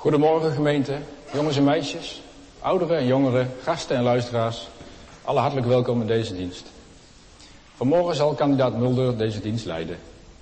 Goedemorgen gemeente, jongens en meisjes, ouderen en jongeren, gasten en luisteraars. Alle hartelijk welkom in deze dienst. Vanmorgen zal kandidaat Mulder deze dienst leiden.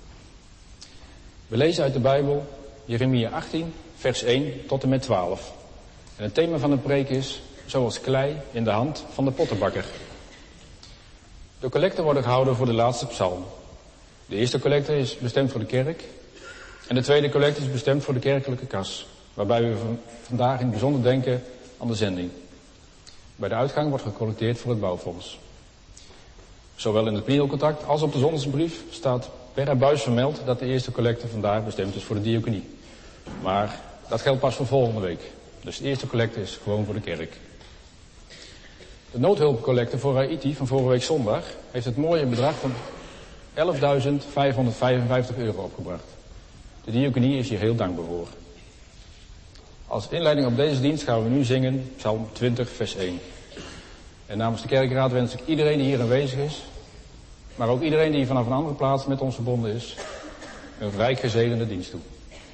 We lezen uit de Bijbel Jeremia 18, vers 1 tot en met 12. En het thema van de preek is zoals klei in de hand van de pottenbakker. De collecten worden gehouden voor de laatste psalm. De eerste collecte is bestemd voor de kerk en de tweede collecte is bestemd voor de kerkelijke kas, waarbij we vandaag in het bijzonder denken aan de zending. Bij de uitgang wordt gecollecteerd voor het bouwfonds. Zowel in het mailcontact als op de zondagsbrief staat per abuis vermeld dat de eerste collecte vandaag bestemd is voor de diaconie. Maar dat geldt pas voor volgende week. Dus de eerste collecte is gewoon voor de kerk. De noodhulpcollecte voor Haiti van vorige week zondag heeft het mooie bedrag van €11.555 opgebracht. De diaconie is hier heel dankbaar voor. Als inleiding op deze dienst gaan we nu zingen Psalm 20 vers 1. En namens de kerkraad wens ik iedereen die hier aanwezig is, maar ook iedereen die vanaf een andere plaats met ons verbonden is, een rijk gezegende dienst toe.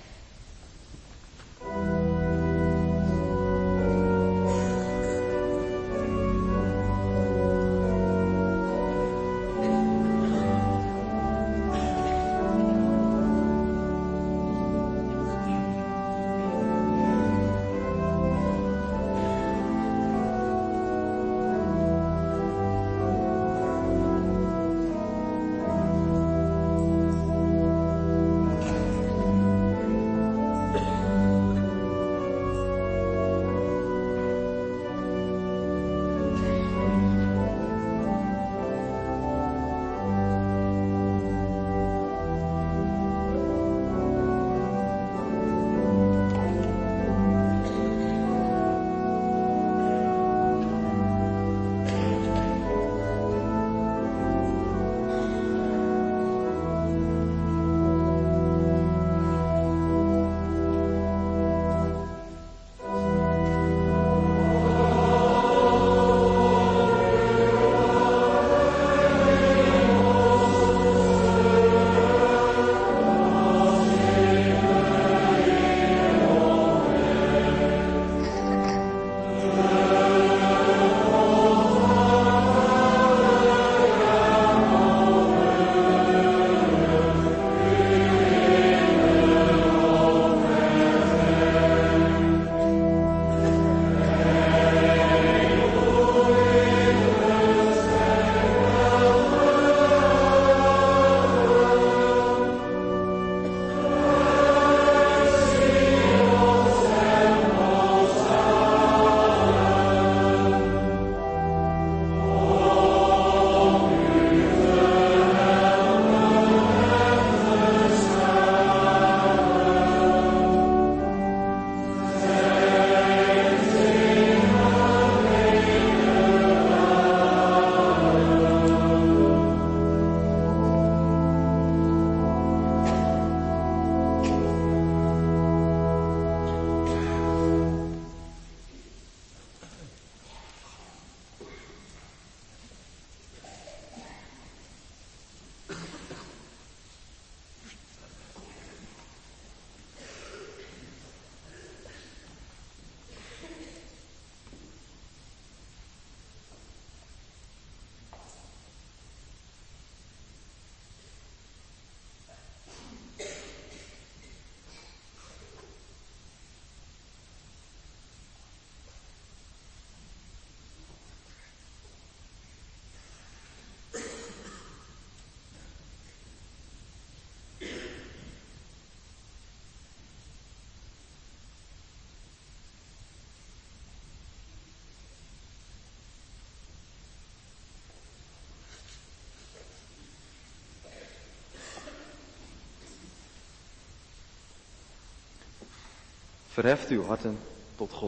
Verheft uw harten tot God.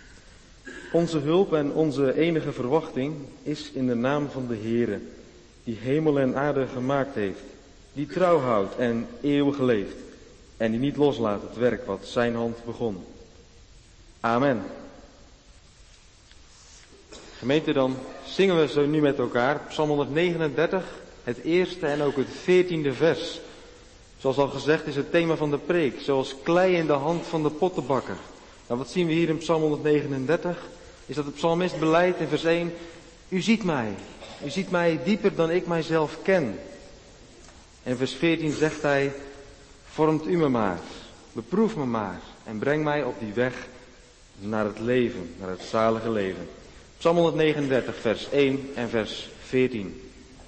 Onze hulp en onze enige verwachting is in de naam van de Heere, die hemel en aarde gemaakt heeft, die trouw houdt en eeuwig leeft, en die niet loslaat het werk wat zijn hand begon. Amen. Gemeente, dan zingen we zo nu met elkaar Psalm 139, het eerste en ook het 14e vers. Zoals al gezegd is het thema van de preek, zoals klei in de hand van de pottenbakker. Nou, wat zien we hier in Psalm 139? Is dat de psalmist beleidt in vers 1, u ziet mij. U ziet mij dieper dan ik mijzelf ken. En vers 14 zegt hij, vormt u me maar, beproef me maar en breng mij op die weg naar het leven, naar het zalige leven. Psalm 139, vers 1 en vers 14.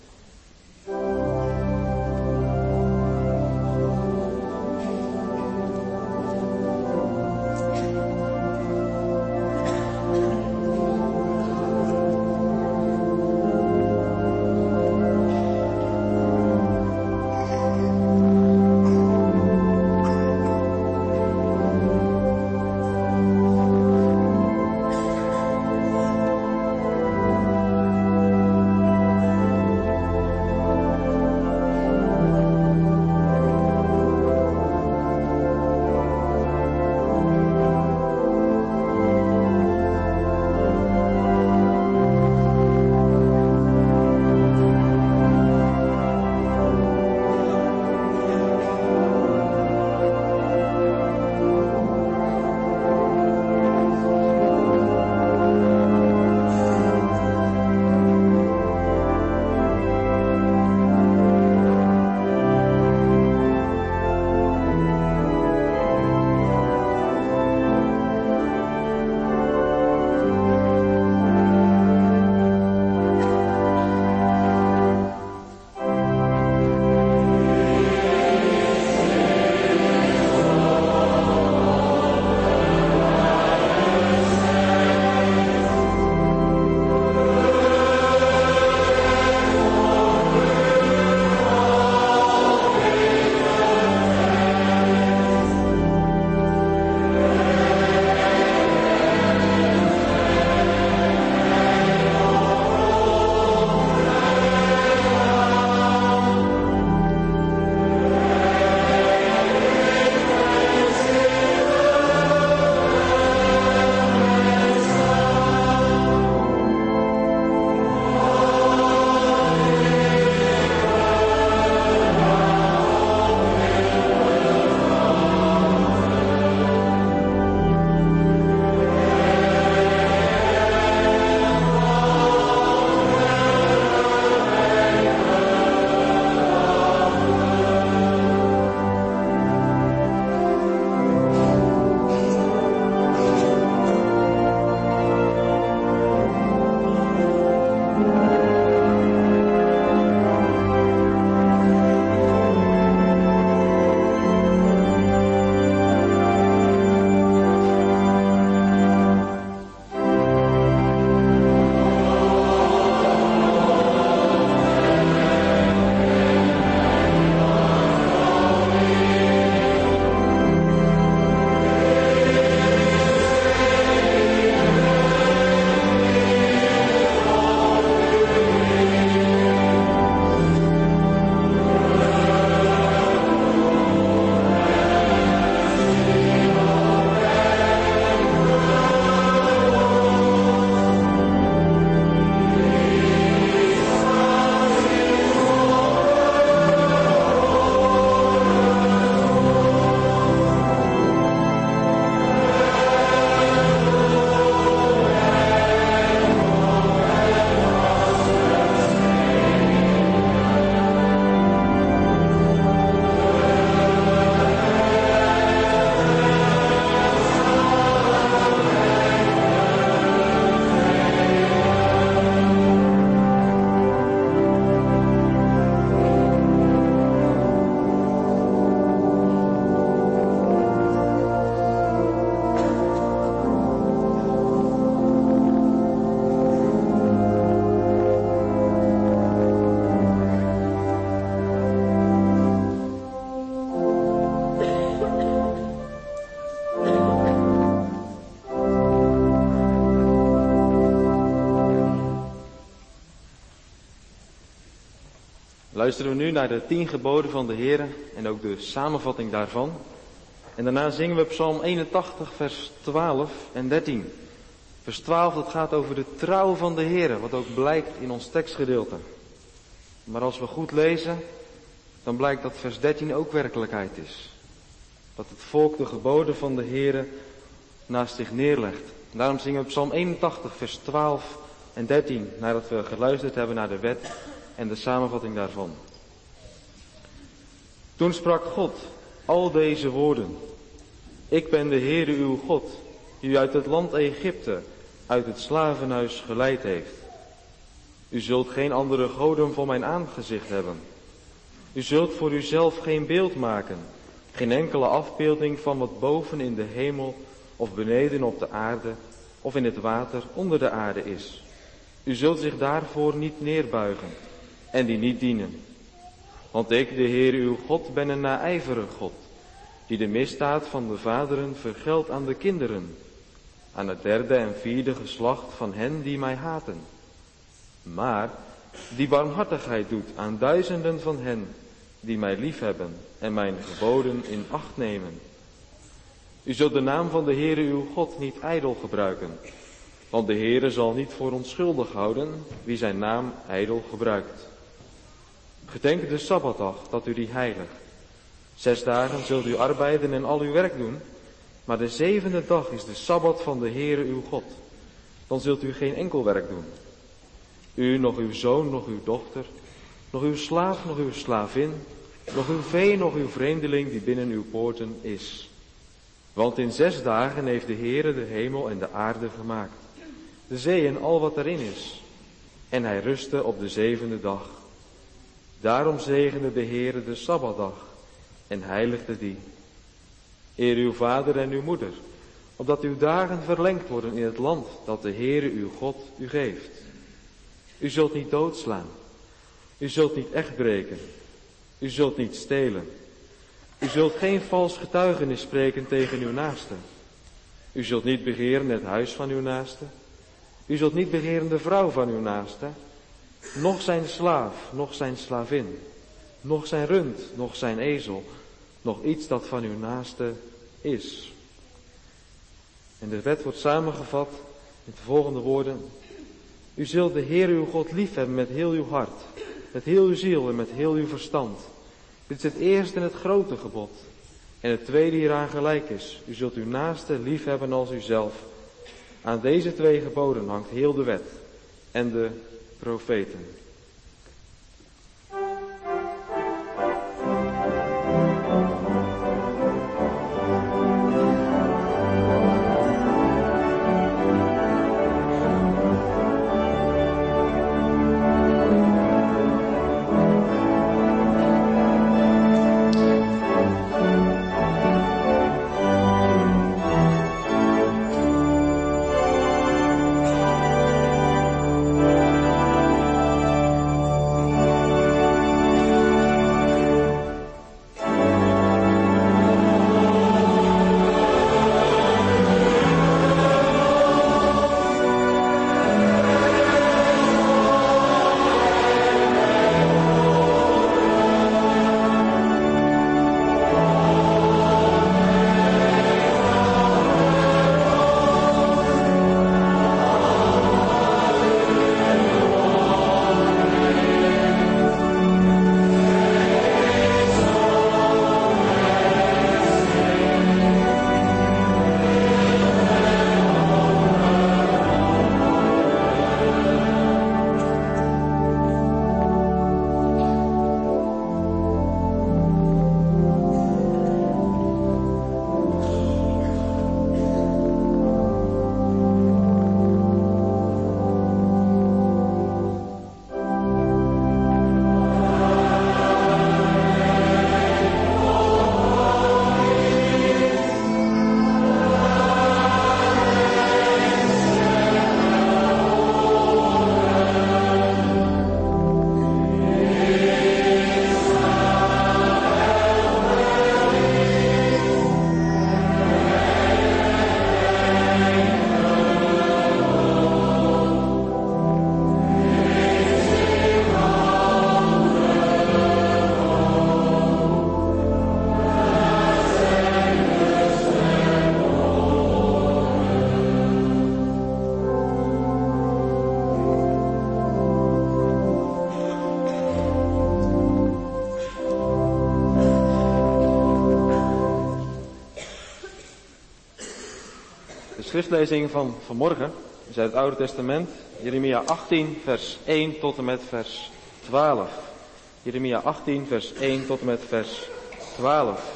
Luisteren we nu naar de 10 geboden van de Heer en ook de samenvatting daarvan. En daarna zingen we Psalm 81 vers 12 en 13. Vers 12 dat gaat over de trouw van de Heer, wat ook blijkt in ons tekstgedeelte. Maar als we goed lezen, dan blijkt dat vers 13 ook werkelijkheid is. Dat het volk de geboden van de Heer naast zich neerlegt. Daarom zingen we Psalm 81, vers 12 en 13, nadat we geluisterd hebben naar de wet en de samenvatting daarvan. Toen sprak God al deze woorden. Ik ben de Heere uw God, die u uit het land Egypte, uit het slavenhuis geleid heeft. U zult geen andere goden voor mijn aangezicht hebben. U zult voor uzelf geen beeld maken, geen enkele afbeelding van wat boven in de hemel of beneden op de aarde of in het water onder de aarde is. U zult zich daarvoor niet neerbuigen en die niet dienen. Want ik, de Heer uw God, ben een naijverig God, die de misdaad van de vaderen vergeldt aan de kinderen, aan het derde en vierde geslacht van hen die mij haten. Maar die barmhartigheid doet aan duizenden van hen die mij liefhebben en mijn geboden in acht nemen. U zult de naam van de Heere uw God niet ijdel gebruiken, want de Heere zal niet voor onschuldig houden wie zijn naam ijdel gebruikt. Gedenk de Sabbatdag dat u die heiligt. 6 dagen zult u arbeiden en al uw werk doen, maar de 7e dag is de Sabbat van de Heere uw God. Dan zult u geen enkel werk doen. U, nog uw zoon, nog uw dochter, nog uw slaaf, nog uw slavin, nog uw vee, nog uw vreemdeling die binnen uw poorten is. Want in 6 dagen heeft de Heere de hemel en de aarde gemaakt, de zee en al wat erin is. En hij rustte op de 7e dag. Daarom zegende de Heere de Sabbatdag en heiligde die. Eer uw vader en uw moeder, opdat uw dagen verlengd worden in het land dat de Heere uw God u geeft. U zult niet doodslaan. U zult niet echt breken. U zult niet stelen. U zult geen vals getuigenis spreken tegen uw naaste. U zult niet begeren het huis van uw naaste. U zult niet begeren de vrouw van uw naaste, noch zijn slaaf, noch zijn slavin, noch zijn rund, noch zijn ezel, nog iets dat van uw naaste is. En de wet wordt samengevat met de volgende woorden. U zult de Heer uw God liefhebben met heel uw hart, met heel uw ziel en met heel uw verstand. Dit is het eerste en het grote gebod. En het tweede hieraan gelijk is. U zult uw naaste liefhebben als uzelf. Aan deze 2 geboden hangt heel de wet en de profeten. schriftlezing van vanmorgen is uit het Oude Testament, Jeremia 18, vers 1 tot en met vers 12. Jeremia 18, vers 1 tot en met vers 12.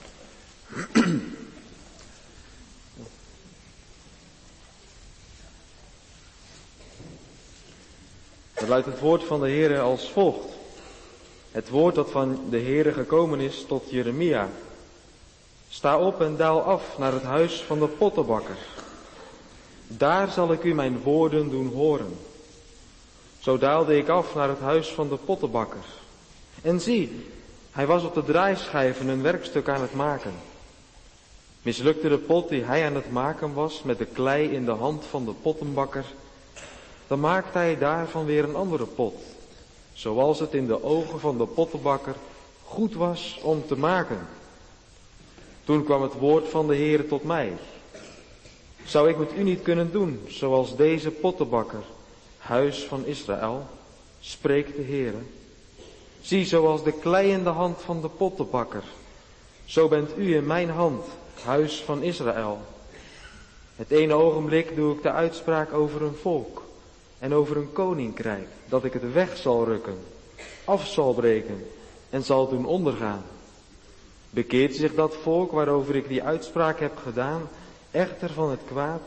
Het luidt het woord van de Heere als volgt. Het woord dat van de Heere gekomen is tot Jeremia. Sta op en daal af naar het huis van de pottenbakker. Daar zal ik u mijn woorden doen horen. Zo daalde ik af naar het huis van de pottenbakker. En zie, hij was op de draaischijven een werkstuk aan het maken. Mislukte de pot die hij aan het maken was met de klei in de hand van de pottenbakker, dan maakte hij daarvan weer een andere pot, zoals het in de ogen van de pottenbakker goed was om te maken. Toen kwam het woord van de Heere tot mij. Zou ik met u niet kunnen doen, zoals deze pottenbakker, huis van Israël, spreekt de Heere. Zie, zoals de klei in de hand van de pottenbakker, zo bent u in mijn hand, huis van Israël. Het ene ogenblik doe ik de uitspraak over een volk en over een koninkrijk, dat ik het weg zal rukken, af zal breken en zal doen ondergaan. Bekeert zich dat volk waarover ik die uitspraak heb gedaan echter van het kwaad,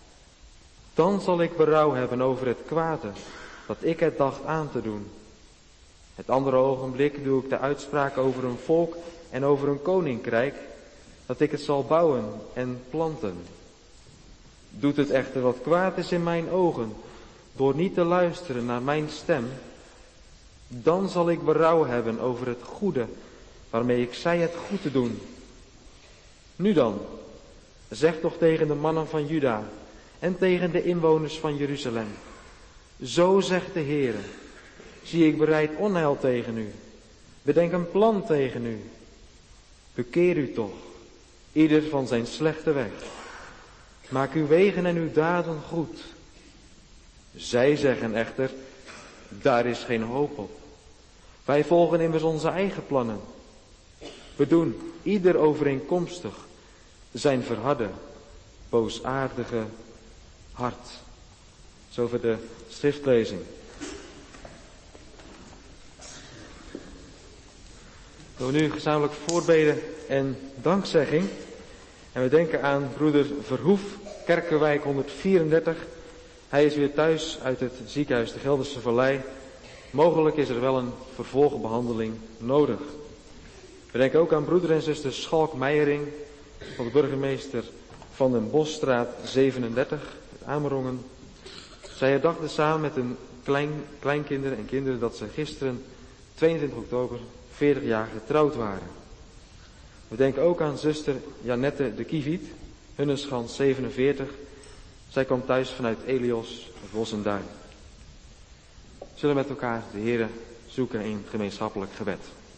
dan zal ik berouw hebben over het kwade dat ik het dacht aan te doen. Het andere ogenblik doe ik de uitspraak over een volk en over een koninkrijk, dat ik het zal bouwen en planten. Doet het echter wat kwaad is in mijn ogen, door niet te luisteren naar mijn stem, dan zal ik berouw hebben over het goede waarmee ik zei het goed te doen. Nu dan, zeg toch tegen de mannen van Juda en tegen de inwoners van Jeruzalem. Zo zegt de Heere, zie ik bereid onheil tegen u. Bedenk een plan tegen u. Bekeer u toch, ieder van zijn slechte weg. Maak uw wegen en uw daden goed. Zij zeggen echter, daar is geen hoop op. Wij volgen immers onze eigen plannen. We doen ieder overeenkomstig zijn verharde, boosaardige hart. Zover de schriftlezing. We nu gezamenlijk voorbeden en dankzegging. En we denken aan broeder Verhoef, Kerkenwijk 134. Hij is weer thuis uit het ziekenhuis de Gelderse Vallei. Mogelijk is er wel een vervolgbehandeling nodig. We denken ook aan broeder en zuster Schalk Meijering van de burgemeester van den Bosstraat 37, uit Amerongen. Zij herdachten samen met hun kleinkinderen en kinderen dat ze gisteren, 22 oktober, 40 jaar getrouwd waren. We denken ook aan zuster Janette de Kieviet, Hunneschans 47. Zij kwam thuis vanuit Elios, het Bossenduin. We zullen met elkaar de Heere zoeken in gemeenschappelijk gebed.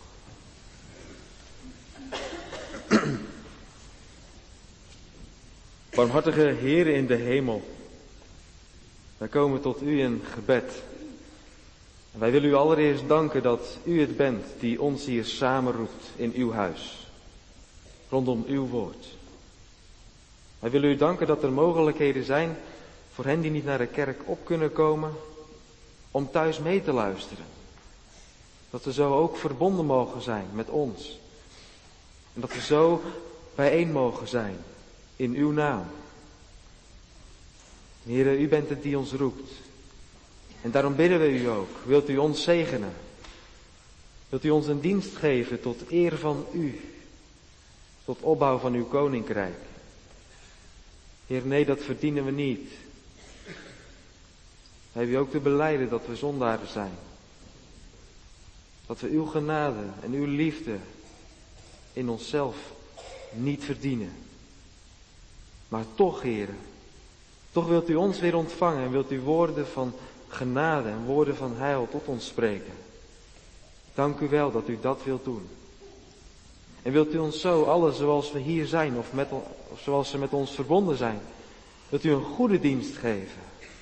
Barmhartige Heere in de hemel, wij komen tot u in gebed. En wij willen u allereerst danken dat u het bent die ons hier samenroept in uw huis, rondom uw woord. Wij willen u danken dat er mogelijkheden zijn voor hen die niet naar de kerk op kunnen komen, om thuis mee te luisteren. Dat we zo ook verbonden mogen zijn met ons. En dat we zo bijeen mogen zijn in uw naam. Heere, u bent het die ons roept. En daarom bidden we u ook. Wilt u ons zegenen? Wilt u ons een dienst geven tot eer van u? Tot opbouw van uw koninkrijk? Heer, nee, dat verdienen we niet. We hebben u ook te belijden dat we zondaren zijn. Dat we uw genade en uw liefde in onszelf niet verdienen. Maar toch, Heer, toch wilt u ons weer ontvangen en wilt u woorden van genade en woorden van heil tot ons spreken. Dank u wel dat u dat wilt doen. En wilt u ons zo, allen zoals we hier zijn of zoals ze met ons verbonden zijn, wilt u een goede dienst geven.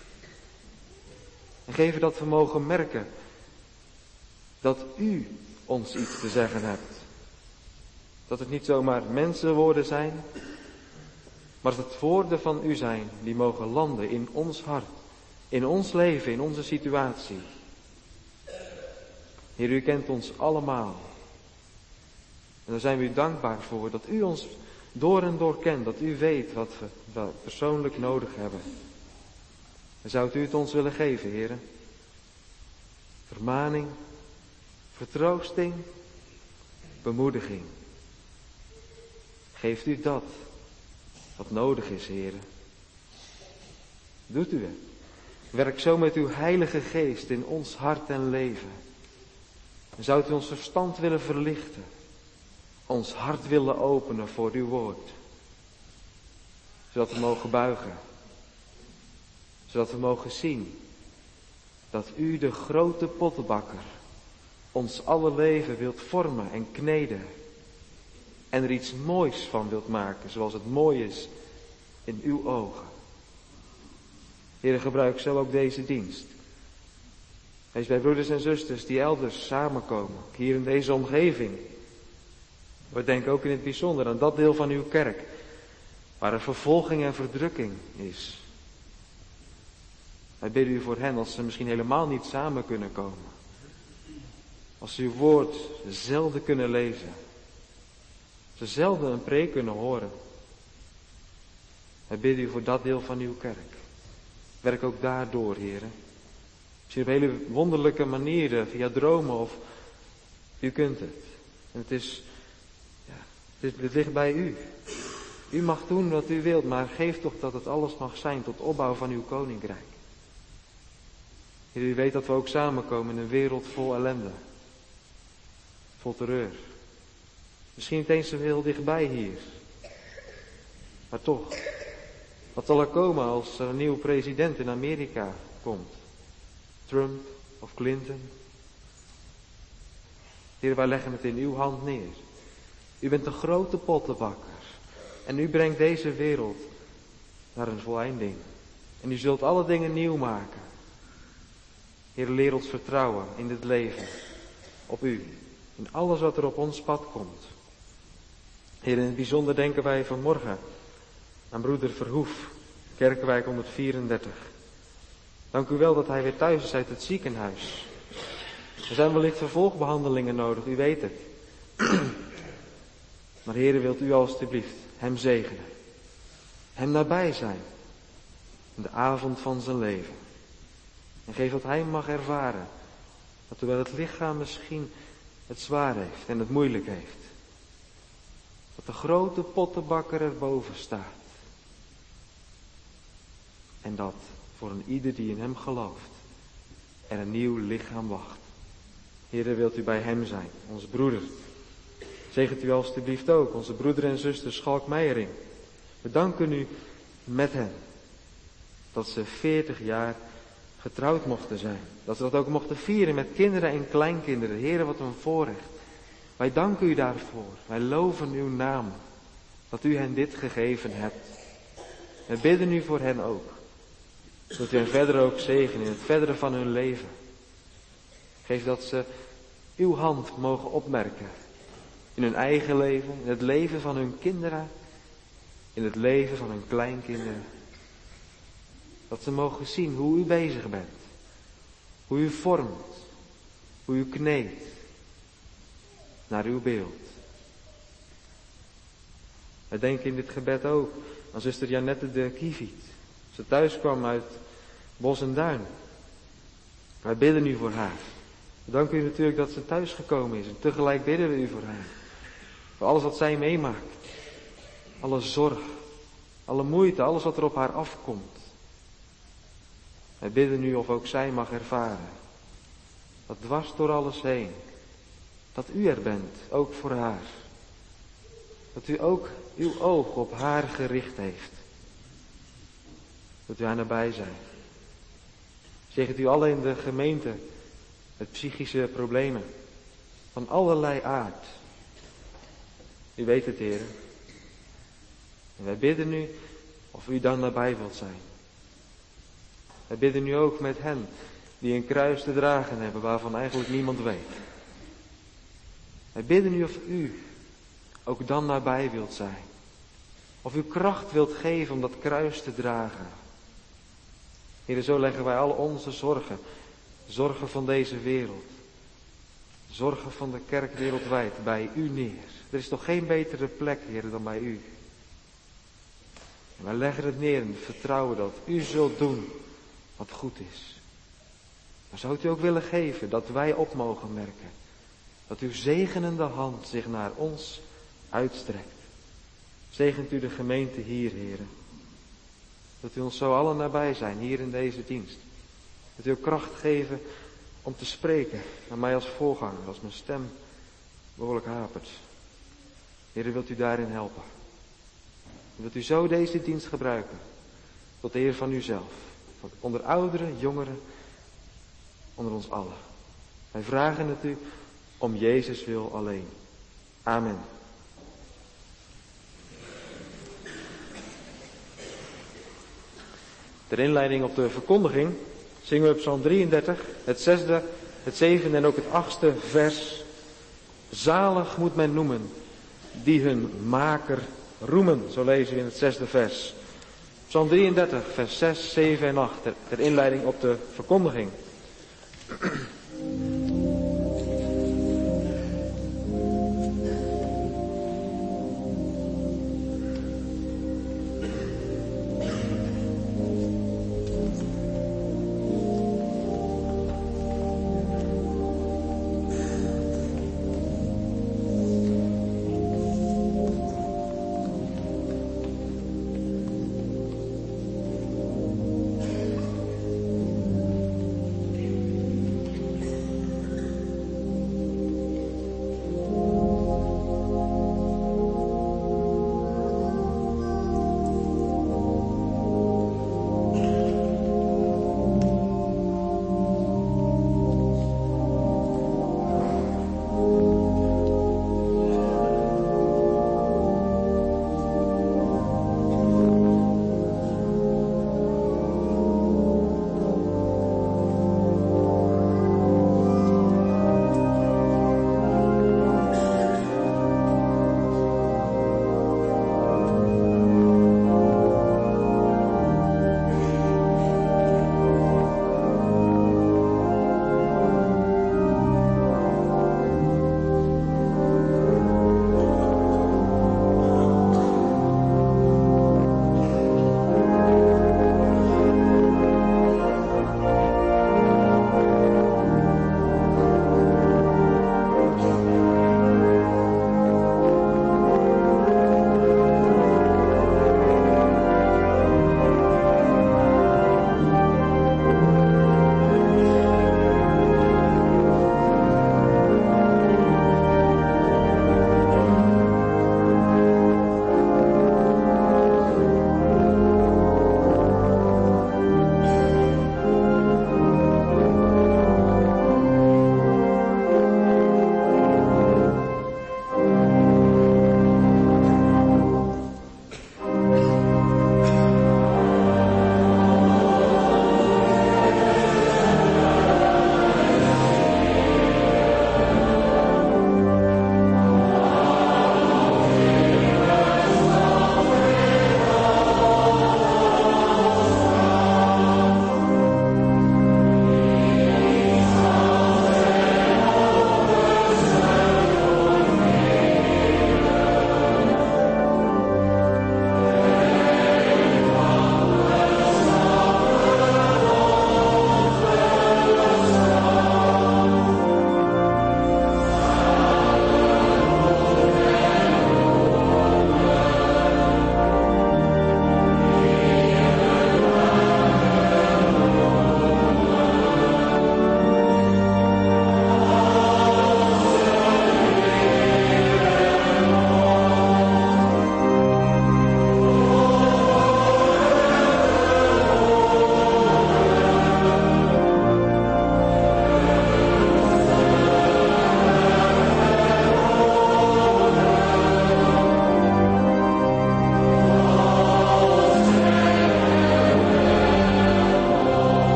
En geven dat we mogen merken dat u ons iets te zeggen hebt. Dat het niet zomaar mensenwoorden zijn, Maar dat het woorden van u zijn die mogen landen in ons hart, in ons leven, in onze situatie. Heer, u kent ons allemaal. En daar zijn we u dankbaar voor, dat u ons door en door kent, dat u weet wat we persoonlijk nodig hebben. En zou u het ons willen geven, Heer? Vermaning, vertroosting, bemoediging. Geeft u dat wat nodig is, Heer. Doet u het. Werk zo met uw Heilige Geest in ons hart en leven. En zou u ons verstand willen verlichten. Ons hart willen openen voor uw woord. Zodat we mogen buigen. Zodat we mogen zien dat u, de grote pottenbakker, ons alle leven wilt vormen en kneden. En er iets moois van wilt maken, zoals het mooi is in uw ogen. Heer, gebruik zo ook deze dienst. Wees bij broeders en zusters die elders samenkomen, hier in deze omgeving. We denken ook in het bijzonder aan dat deel van uw kerk, waar er vervolging en verdrukking is. Wij bidden u voor hen, als ze misschien helemaal niet samen kunnen komen. Als ze uw woord zelden kunnen lezen. Ze zelden een preek kunnen horen. Wij bidden u voor dat deel van uw kerk. Werk ook daardoor, heren. Misschien op hele wonderlijke manieren, via dromen of... U kunt het. En het ligt bij u. U mag doen wat u wilt, maar geef toch dat het alles mag zijn tot opbouw van uw koninkrijk. Heer, u weet dat we ook samenkomen in een wereld vol ellende. Vol terreur. Misschien niet eens zo heel dichtbij hier. Maar toch. Wat zal er komen als er een nieuwe president in Amerika komt? Trump of Clinton? Heer, wij leggen het in uw hand neer. U bent de grote pottenbakker. En u brengt deze wereld naar een voleinding. En u zult alle dingen nieuw maken. Heer, leer ons vertrouwen in dit leven. Op u. In alles wat er op ons pad komt. Heer, in het bijzonder denken wij vanmorgen aan broeder Verhoef, Kerkenwijk 134. Dank u wel dat hij weer thuis is uit het ziekenhuis. Er zijn wellicht vervolgbehandelingen nodig, u weet het. Maar Heer, wilt u alstublieft hem zegenen. Hem nabij zijn. In de avond van zijn leven. En geef dat hij mag ervaren. Dat hoewel het lichaam misschien het zwaar heeft en het moeilijk heeft. Dat de grote pottenbakker erboven staat. En dat voor een ieder die in hem gelooft er een nieuw lichaam wacht. Heere, wilt u bij hem zijn, onze broeder. Zegent u alstublieft ook onze broeder en zuster Schalk Meijering. We danken u met hen. Dat ze 40 jaar getrouwd mochten zijn. Dat ze dat ook mochten vieren met kinderen en kleinkinderen. Heere, wat een voorrecht. Wij danken u daarvoor. Wij loven uw naam. Dat u hen dit gegeven hebt. We bidden u voor hen ook. Dat u hen verder ook zegenen in het verdere van hun leven. Geef dat ze uw hand mogen opmerken. In hun eigen leven, in het leven van hun kinderen. In het leven van hun kleinkinderen. Dat ze mogen zien hoe u bezig bent. Hoe u vormt. Hoe u kneedt. Naar uw beeld. We denken in dit gebed ook aan zuster Janette de Kieviet. Ze thuis kwam uit Bos en Duin. Wij bidden u voor haar. We danken u natuurlijk dat ze thuis gekomen is. En tegelijk bidden we u voor haar. Voor alles wat zij meemaakt. Alle zorg. Alle moeite. Alles wat er op haar afkomt. Wij bidden u of ook zij mag ervaren. Dat dwars door alles heen. Dat u er bent. Ook voor haar. Dat u ook uw oog op haar gericht heeft. Dat u haar nabij zijn. Zegent u allen in de gemeente met psychische problemen. Van allerlei aard. U weet het, Heer. En wij bidden u of u dan nabij wilt zijn. Wij bidden u ook met hen die een kruis te dragen hebben waarvan eigenlijk niemand weet. Wij bidden u of u ook dan nabij wilt zijn. Of u kracht wilt geven om dat kruis te dragen. Heer, zo leggen wij al onze zorgen. Zorgen van deze wereld. Zorgen van de kerk wereldwijd bij u neer. Er is toch geen betere plek, Heer, dan bij u. En wij leggen het neer in het vertrouwen dat u zult doen wat goed is. Maar zou u ook willen geven dat wij op mogen merken. Dat uw zegenende hand zich naar ons uitstrekt. Zegent u de gemeente hier, Heer. Dat u ons zo allen nabij zijn, hier in deze dienst. Dat u ook kracht geven om te spreken naar mij als voorganger, als mijn stem behoorlijk hapert. Heer, wilt u daarin helpen. Wilt u zo deze dienst gebruiken, tot de eer van uzelf. Onder ouderen, jongeren, onder ons allen. Wij vragen het u om Jezus wil alleen. Amen. Ter inleiding op de verkondiging zingen we Psalm 33, het 6e, het 7e en ook het 8e vers. Zalig moet men noemen die hun maker roemen. Zo lezen we in het 6e vers. Psalm 33, vers 6, 7 en 8. Ter inleiding op de verkondiging.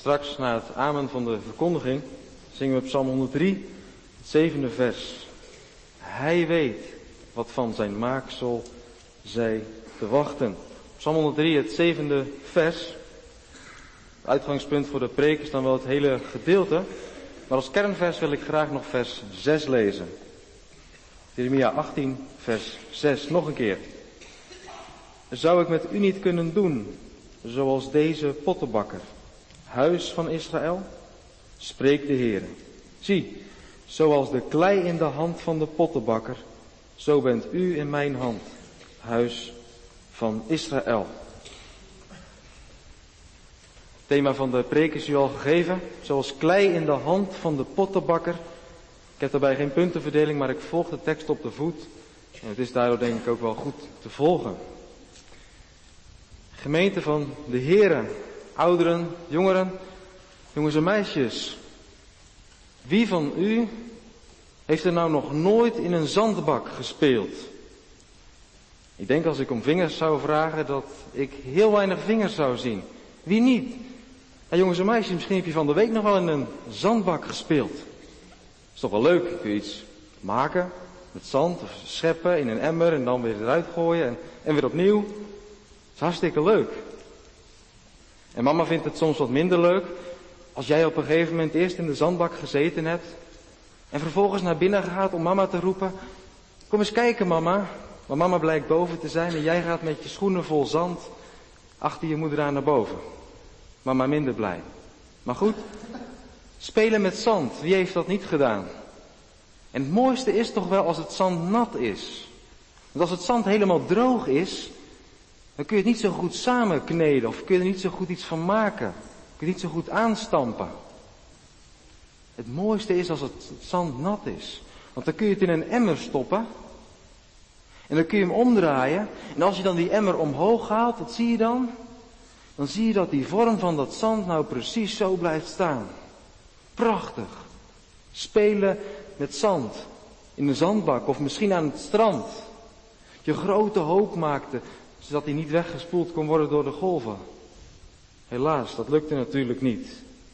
Straks na het amen van de verkondiging zingen we Psalm 103, het 7e vers. Hij weet wat van zijn maaksel zij te wachten. Psalm 103, het 7e vers. Het uitgangspunt voor de preek is dan wel het hele gedeelte. Maar als kernvers wil ik graag nog vers 6 lezen. Jeremia 18, vers 6, nog een keer. Zou ik met u niet kunnen doen, zoals deze pottenbakker, huis van Israël? Spreekt de Heer. Zie, zoals de klei in de hand van de pottenbakker, zo bent u in mijn hand, huis van Israël. Het thema van de preek is u al gegeven, zoals klei in de hand van de pottenbakker. Ik heb daarbij geen puntenverdeling, maar ik volg de tekst op de voet. En het is daardoor denk ik ook wel goed te volgen. Gemeente van de Here, ouderen, jongeren, jongens en meisjes. Wie van u heeft er nou nog nooit in een zandbak gespeeld? Ik denk als ik om vingers zou vragen dat ik heel weinig vingers zou zien. Wie niet? Ja, jongens en meisjes, misschien heb je van de week nog wel in een zandbak gespeeld. Is toch wel leuk, kun je iets maken met zand of scheppen in een emmer en dan weer eruit gooien en weer opnieuw. Dat is hartstikke leuk. En mama vindt het soms wat minder leuk als jij op een gegeven moment eerst in de zandbak gezeten hebt en vervolgens naar binnen gaat om mama te roepen, kom eens kijken mama, want mama blijkt boven te zijn en jij gaat met je schoenen vol zand achter je moeder aan naar boven. Mama minder blij. Maar goed, spelen met zand, wie heeft dat niet gedaan? En het mooiste is toch wel als het zand nat is. Want als het zand helemaal droog is, dan kun je het niet zo goed samenkneden of kun je er niet zo goed iets van maken. Kun je niet zo goed aanstampen. Het mooiste is als het zand nat is. Want dan kun je het in een emmer stoppen. En dan kun je hem omdraaien. En als je dan die emmer omhoog haalt, wat zie je dan? Dan zie je dat die vorm van dat zand nou precies zo blijft staan. Prachtig. Spelen met zand. In een zandbak of misschien aan het strand. Je grote hoop maakte, zodat hij niet weggespoeld kon worden door de golven. Helaas, dat lukte natuurlijk niet.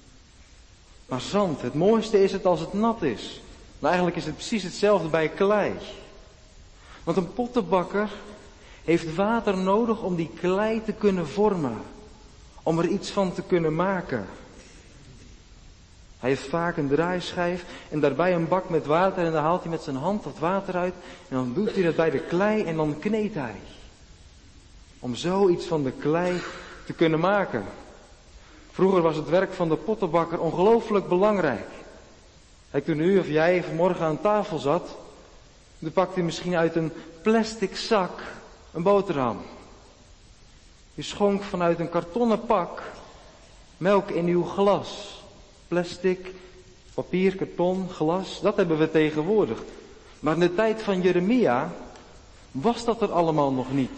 Maar zand, het mooiste is het als het nat is. Maar eigenlijk is het precies hetzelfde bij klei. Want een pottenbakker heeft water nodig om die klei te kunnen vormen. Om er iets van te kunnen maken. Hij heeft vaak een draaischijf en daarbij een bak met water en dan haalt hij met zijn hand dat water uit. En dan doet hij dat bij de klei en dan kneedt hij. Om zoiets van de klei te kunnen maken. Vroeger was het werk van de pottenbakker ongelooflijk belangrijk. Toen u of jij vanmorgen aan tafel zat, dan pakte u misschien uit een plastic zak een boterham. U schonk vanuit een kartonnen pak melk in uw glas. Plastic, papier, karton, glas, dat hebben we tegenwoordig. Maar in de tijd van Jeremia was dat er allemaal nog niet.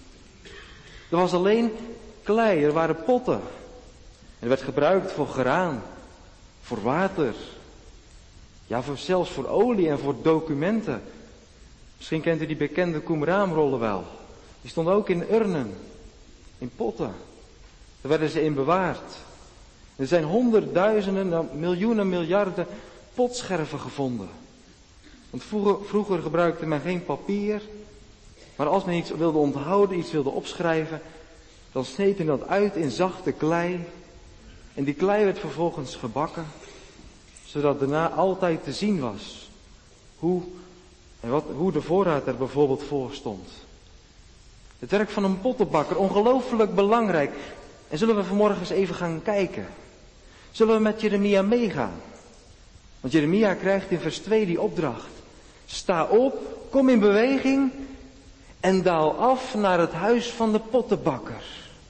Er was alleen klei, er waren potten. En het werd gebruikt voor graan, voor water. Ja, zelfs voor olie en voor documenten. Misschien kent u die bekende Qumran-rollen wel. Die stonden ook in urnen, in potten. Daar werden ze in bewaard. Er zijn honderdduizenden, miljoenen, miljarden potscherven gevonden. Want vroeger gebruikte men geen papier. Maar als men iets wilde onthouden, iets wilde opschrijven, dan sneed men dat uit in zachte klei. En die klei werd vervolgens gebakken, zodat daarna altijd te zien was hoe de voorraad er bijvoorbeeld voor stond. Het werk van een pottenbakker, ongelooflijk belangrijk. En zullen we vanmorgen eens even gaan kijken? Zullen we met Jeremia meegaan? Want Jeremia krijgt in vers 2 die opdracht. Sta op, kom in beweging en daal af naar het huis van de pottenbakker.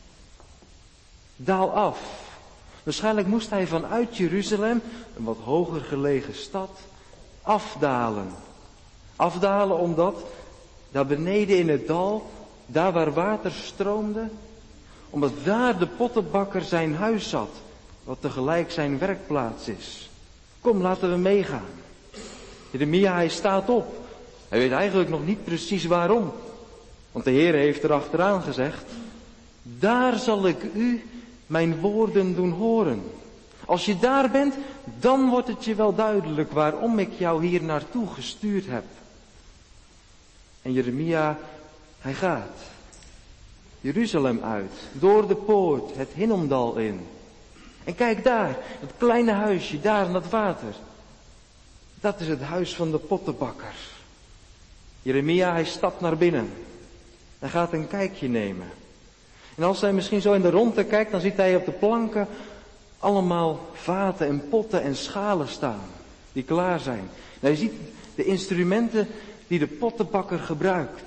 Daal af. Waarschijnlijk moest hij vanuit Jeruzalem, een wat hoger gelegen stad, afdalen. Afdalen omdat daar beneden in het dal, daar waar water stroomde, omdat daar de pottenbakker zijn huis zat, wat tegelijk zijn werkplaats is. Kom, laten we meegaan. Jeremia, hij staat op. Hij weet eigenlijk nog niet precies waarom. Want de Heer heeft erachteraan gezegd, daar zal ik u mijn woorden doen horen. Als je daar bent, dan wordt het je wel duidelijk waarom ik jou hier naartoe gestuurd heb. En Jeremia, hij gaat Jeruzalem uit, door de poort, het Hinnomdal in. En kijk daar, het kleine huisje, daar aan het water. Dat is het huis van de pottenbakker. Jeremia, hij stapt naar binnen. Hij gaat een kijkje nemen. En als hij misschien zo in de rondte kijkt, dan ziet hij op de planken allemaal vaten en potten en schalen staan. Die klaar zijn. En hij ziet de instrumenten die de pottenbakker gebruikt.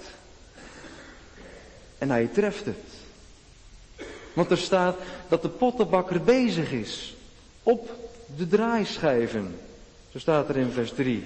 En hij treft het. Want er staat dat de pottenbakker bezig is op de draaischijven. Zo staat er in vers 3.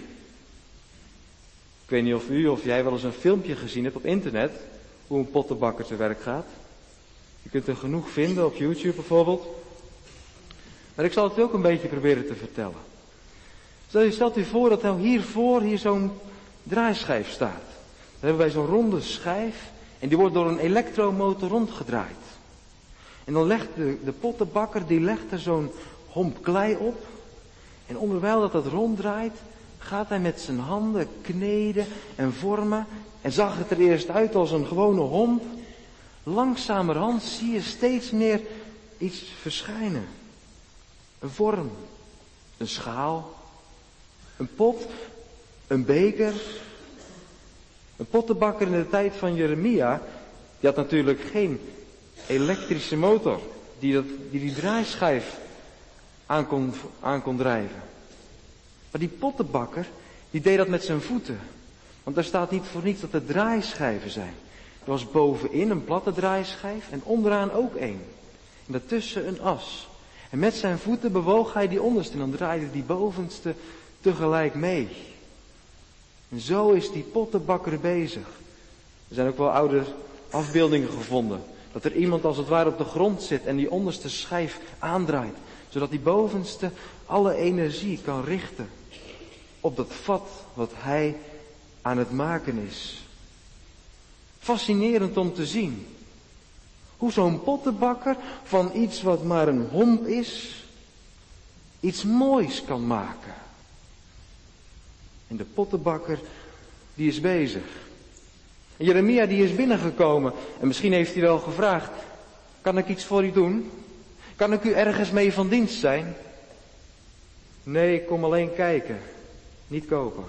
Ik weet niet of u of jij wel eens een filmpje gezien hebt op internet, hoe een pottenbakker te werk gaat. Je kunt er genoeg vinden op YouTube bijvoorbeeld. Maar ik zal het ook een beetje proberen te vertellen. Stelt u voor dat nou hier zo'n draaischijf staat. Dan hebben wij zo'n ronde schijf en die wordt door een elektromotor rondgedraaid. En dan legt de pottenbakker, die legt er zo'n homp klei op. En onderwijl dat ronddraait, gaat hij met zijn handen kneden en vormen. En zag het er eerst uit als een gewone homp. Langzamerhand zie je steeds meer iets verschijnen. Een vorm, een schaal, een pot, een beker. Een pottenbakker in de tijd van Jeremia, die had natuurlijk geen elektrische motor die draaischijf aan kon drijven. Maar die pottenbakker, die deed dat met zijn voeten. Want daar staat niet voor niets dat er draaischijven zijn. Er was bovenin een platte draaischijf en onderaan ook één. En daartussen een as. En met zijn voeten bewoog hij die onderste en dan draaide die bovenste tegelijk mee. En zo is die pottenbakker bezig. Er zijn ook wel oude afbeeldingen gevonden. Dat er iemand als het ware op de grond zit en die onderste schijf aandraait. Zodat die bovenste alle energie kan richten op dat vat wat hij aan het maken is. Fascinerend om te zien. Hoe zo'n pottenbakker van iets wat maar een homp is, iets moois kan maken. En de pottenbakker, die is bezig. En Jeremia, die is binnengekomen. En misschien heeft hij wel gevraagd, kan ik iets voor u doen? Kan ik u ergens mee van dienst zijn? Nee, ik kom alleen kijken, niet kopen.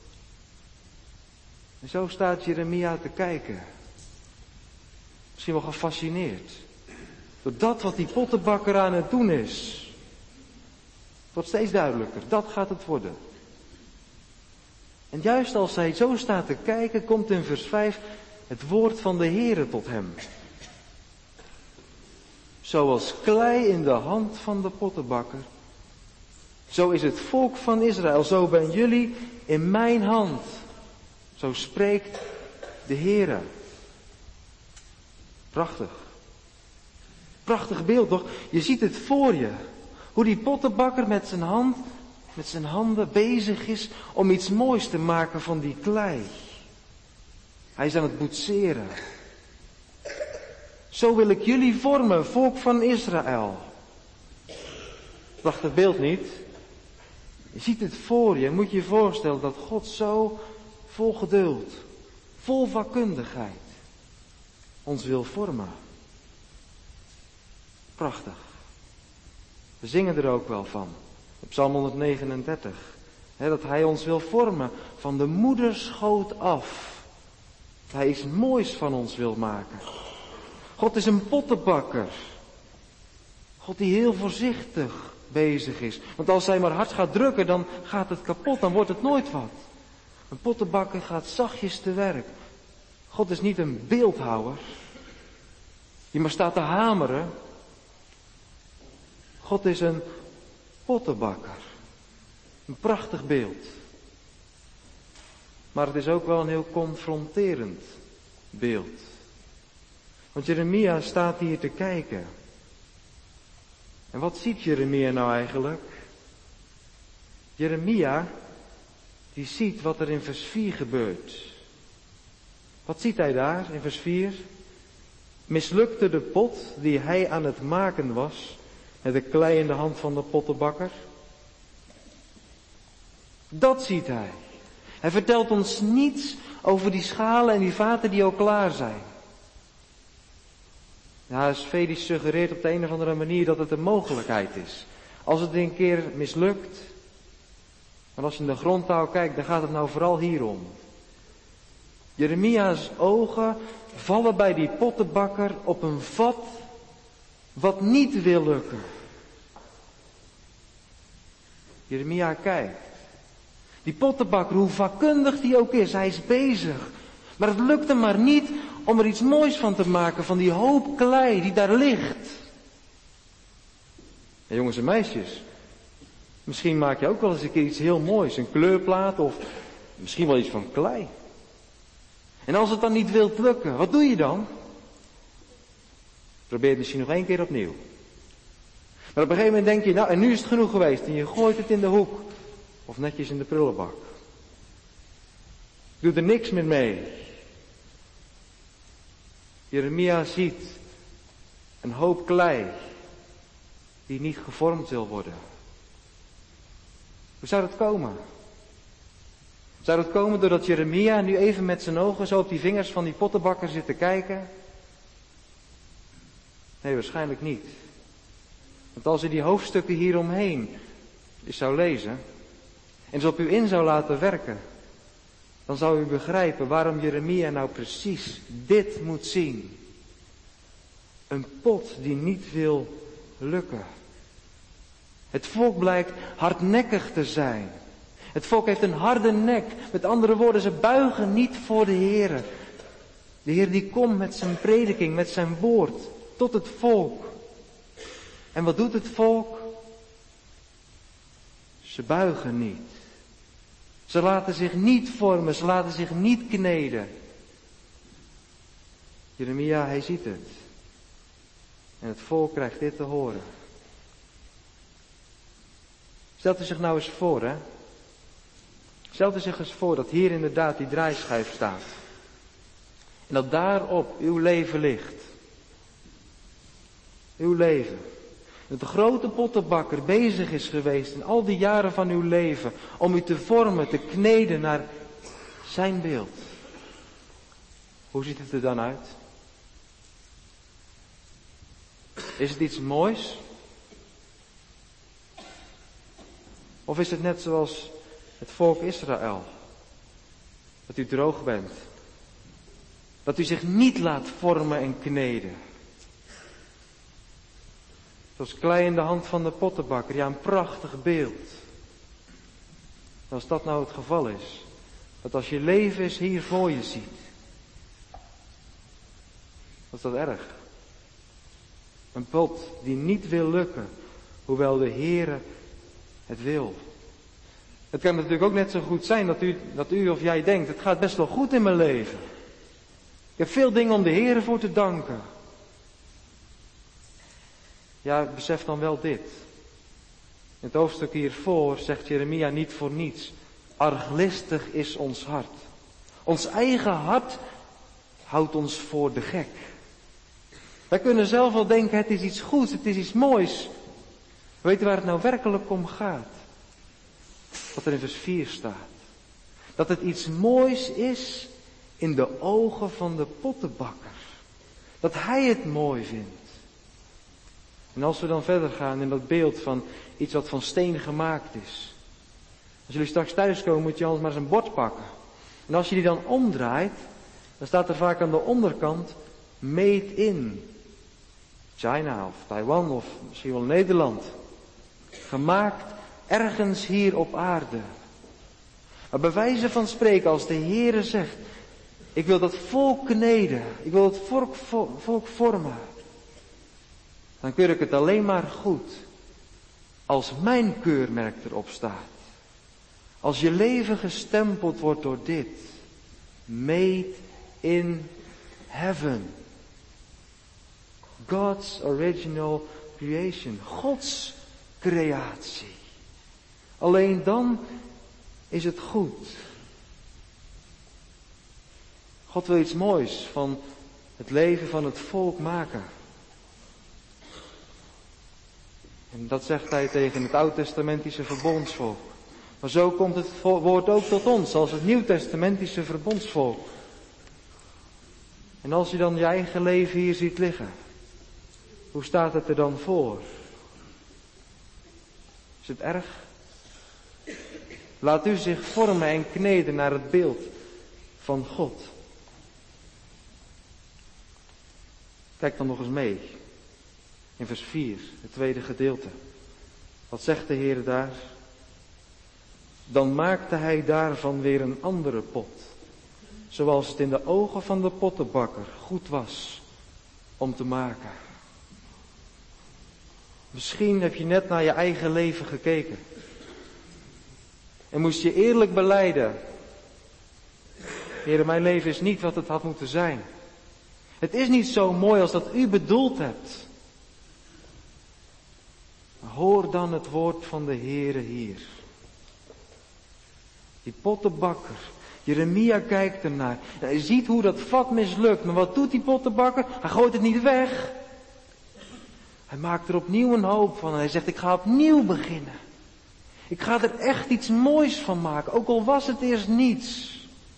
En zo staat Jeremia te kijken. Misschien wel gefascineerd. Door dat wat die pottenbakker aan het doen is. Het wordt steeds duidelijker, dat gaat het worden. En juist als hij zo staat te kijken, komt in vers 5 het woord van de Heere tot hem. Zoals klei in de hand van de pottenbakker, zo is het volk van Israël, zo ben jullie in mijn hand. Zo spreekt de Heere. Prachtig. Prachtig beeld toch? Je ziet het voor je. Hoe die pottenbakker met zijn handen bezig is om iets moois te maken van die klei. Hij is aan het boetseren. Zo wil ik jullie vormen, volk van Israël. Prachtig beeld niet? Je ziet het voor je. Moet je je voorstellen dat God zo vol geduld, vol vakkundigheid ons wil vormen. Prachtig. We zingen er ook wel van. Op Psalm 139. Dat hij ons wil vormen van de moederschoot af. Dat hij iets moois van ons wil maken. God is een pottenbakker. God die heel voorzichtig bezig is. Want als hij maar hard gaat drukken, dan gaat het kapot. Dan wordt het nooit wat. Een pottenbakker gaat zachtjes te werk. God is niet een beeldhouwer. Die maar staat te hameren. God is een pottenbakker. Een prachtig beeld. Maar het is ook wel een heel confronterend beeld. Want Jeremia staat hier te kijken. En wat ziet Jeremia nou eigenlijk? Jeremia, die ziet wat er in vers 4 gebeurt. Wat ziet hij daar in vers 4? Mislukte de pot die hij aan het maken was, Met de klei in de hand van de pottenbakker. Dat ziet hij. Hij vertelt ons niets over die schalen en die vaten die al klaar zijn. Ja, Svedisch suggereert op de een of andere manier dat het een mogelijkheid is. Als het een keer mislukt, maar als je in de grondtaal kijkt, dan gaat het nou vooral hierom. Jeremia's ogen vallen bij die pottenbakker op een vat wat niet wil lukken. Jeremia kijkt. Die pottenbakker, hoe vakkundig die ook is, hij is bezig. Maar het lukt hem maar niet om er iets moois van te maken, van die hoop klei die daar ligt. En jongens en meisjes, misschien maak je ook wel eens een keer iets heel moois, een kleurplaat of misschien wel iets van klei. En als het dan niet wilt lukken, wat doe je dan? Probeer het misschien nog 1 keer opnieuw. Maar op een gegeven moment denk je, nou en nu is het genoeg geweest en je gooit het in de hoek. Of netjes in de prullenbak. Doe er niks meer mee. Jeremia ziet een hoop klei die niet gevormd wil worden. Hoe zou dat komen? Zou dat komen doordat Jeremia nu even met zijn ogen zo op die vingers van die pottenbakker zit te kijken? Nee, waarschijnlijk niet. Want als u die hoofdstukken hieromheen eens zou lezen en ze op u in zou laten werken, dan zou u begrijpen waarom Jeremia nou precies dit moet zien. Een pot die niet wil lukken. Het volk blijkt hardnekkig te zijn. Het volk heeft een harde nek. Met andere woorden, ze buigen niet voor de Heer. De Heer die komt met zijn prediking, met zijn woord, tot het volk. En wat doet het volk? Ze buigen niet. Ze laten zich niet vormen, ze laten zich niet kneden. Jeremia, hij ziet het. En het volk krijgt dit te horen. Stelt u zich nou eens voor, hè. Stelt u zich eens voor dat hier inderdaad die draaischijf staat. En dat daarop uw leven ligt. Uw leven. Dat de grote pottenbakker bezig is geweest in al die jaren van uw leven om u te vormen, te kneden naar zijn beeld. Hoe ziet het er dan uit? Is het iets moois? Of is het net zoals het volk Israël? Dat u droog bent. Dat u zich niet laat vormen en kneden. Zoals klei in de hand van de pottenbakker. Ja, een prachtig beeld. En als dat nou het geval is. Dat als je leven is hier voor je ziet. Wat is dat erg? Een pot die niet wil lukken. Hoewel de Heere het wil. Het kan natuurlijk ook net zo goed zijn dat u of jij denkt. Het gaat best wel goed in mijn leven. Ik heb veel dingen om de Heere voor te danken. Ja, besef dan wel dit. In het hoofdstuk hiervoor zegt Jeremia niet voor niets. Arglistig is ons hart. Ons eigen hart houdt ons voor de gek. Wij kunnen zelf wel denken, het is iets goeds, het is iets moois. Weet u waar het nou werkelijk om gaat? Wat er in vers 4 staat. Dat het iets moois is in de ogen van de pottenbakker. Dat hij het mooi vindt. En als we dan verder gaan in dat beeld van iets wat van steen gemaakt is. Als jullie straks thuiskomen moet je anders maar eens een bord pakken. En als je die dan omdraait, dan staat er vaak aan de onderkant made in China of Taiwan of misschien wel Nederland. Gemaakt ergens hier op aarde. Maar bij wijze van spreken, als de Heere zegt, ik wil dat volk kneden, ik wil het volk vormen. Dan keur ik het alleen maar goed als mijn keurmerk erop staat. Als je leven gestempeld wordt door dit. Made in heaven. God's original creation. Gods creatie. Alleen dan is het goed. God wil iets moois van het leven van het volk maken. En dat zegt hij tegen het Oud-testamentische verbondsvolk. Maar zo komt het woord ook tot ons, als het Nieuw-testamentische verbondsvolk. En als je dan je eigen leven hier ziet liggen, hoe staat het er dan voor? Is het erg? Laat u zich vormen en kneden naar het beeld van God. Kijk dan nog eens mee. In vers 4, het tweede gedeelte. Wat zegt de Heer daar? Dan maakte hij daarvan weer een andere pot. Zoals het in de ogen van de pottenbakker goed was om te maken. Misschien heb je net naar je eigen leven gekeken. En moest je eerlijk belijden. Heer, mijn leven is niet wat het had moeten zijn. Het is niet zo mooi als dat u bedoeld hebt. Maar hoor dan het woord van de Heere hier. Die pottenbakker. Jeremia kijkt ernaar. En hij ziet hoe dat vat mislukt. Maar wat doet die pottenbakker? Hij gooit het niet weg. Hij maakt er opnieuw een hoop van. En hij zegt, ik ga opnieuw beginnen. Ik ga er echt iets moois van maken. Ook al was het eerst niets.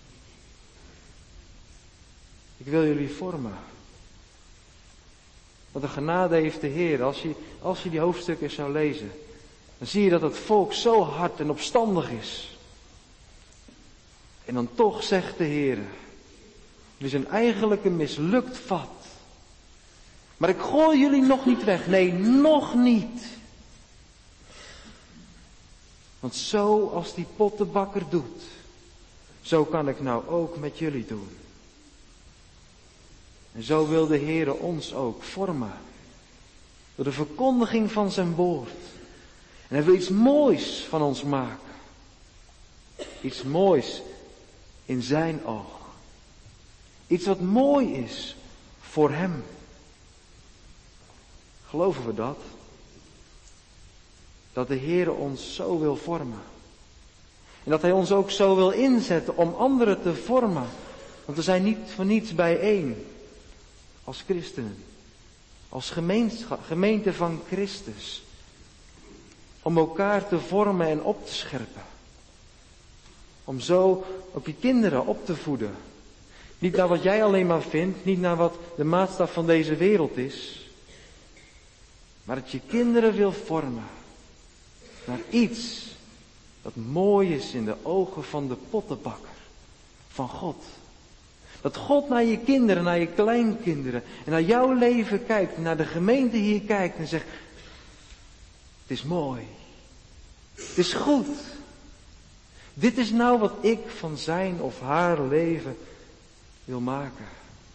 Ik wil jullie vormen. Wat een genade heeft de Heer. Als je die hoofdstukken zou lezen. Dan zie je dat het volk zo hard en opstandig is. En dan toch zegt de Heer. Jullie zijn eigenlijk een mislukt vat. Maar ik gooi jullie nog niet weg. Nee, nog niet. Want zo als die pottenbakker doet. Zo kan ik nou ook met jullie doen. En zo wil de Heere ons ook vormen. Door de verkondiging van zijn woord. En hij wil iets moois van ons maken. Iets moois in zijn oog. Iets wat mooi is voor hem. Geloven we dat? Dat de Heere ons zo wil vormen. En dat hij ons ook zo wil inzetten om anderen te vormen. Want we zijn niet voor niets bijeen. Als christenen. Als gemeente van Christus. Om elkaar te vormen en op te scherpen. Om zo op je kinderen op te voeden. Niet naar wat jij alleen maar vindt. Niet naar wat de maatstaf van deze wereld is. Maar dat je kinderen wil vormen. Naar iets dat mooi is in de ogen van de pottenbakker. Van God. Dat God naar je kinderen, naar je kleinkinderen en naar jouw leven kijkt. Naar de gemeente hier kijkt en zegt. Het is mooi. Het is goed. Dit is nou wat ik van zijn of haar leven wil maken.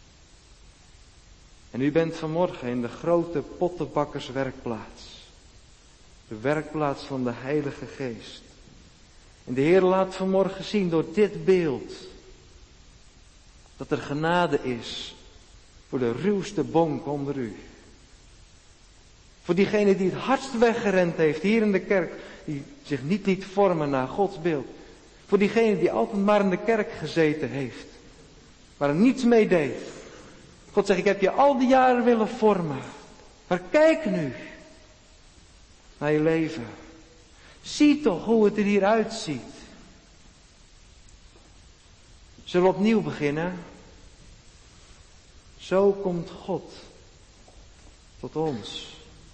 En u bent vanmorgen in de grote pottenbakkerswerkplaats. De werkplaats van de Heilige Geest. En de Heer laat vanmorgen zien door dit beeld. Dat er genade is. Voor de ruwste bonk onder u. Voor diegene die het hardst weggerend heeft hier in de kerk. Die zich niet liet vormen naar Gods beeld. Voor diegene die altijd maar in de kerk gezeten heeft. Maar er niets mee deed. God zegt, ik heb je al die jaren willen vormen. Maar kijk nu. Naar je leven. Zie toch hoe het er hier uitziet. Zullen we opnieuw beginnen? Zo komt God tot ons.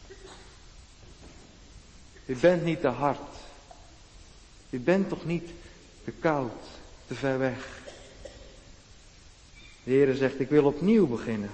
U bent niet te hard. U bent toch niet te koud, te ver weg. De Heere zegt, ik wil opnieuw beginnen.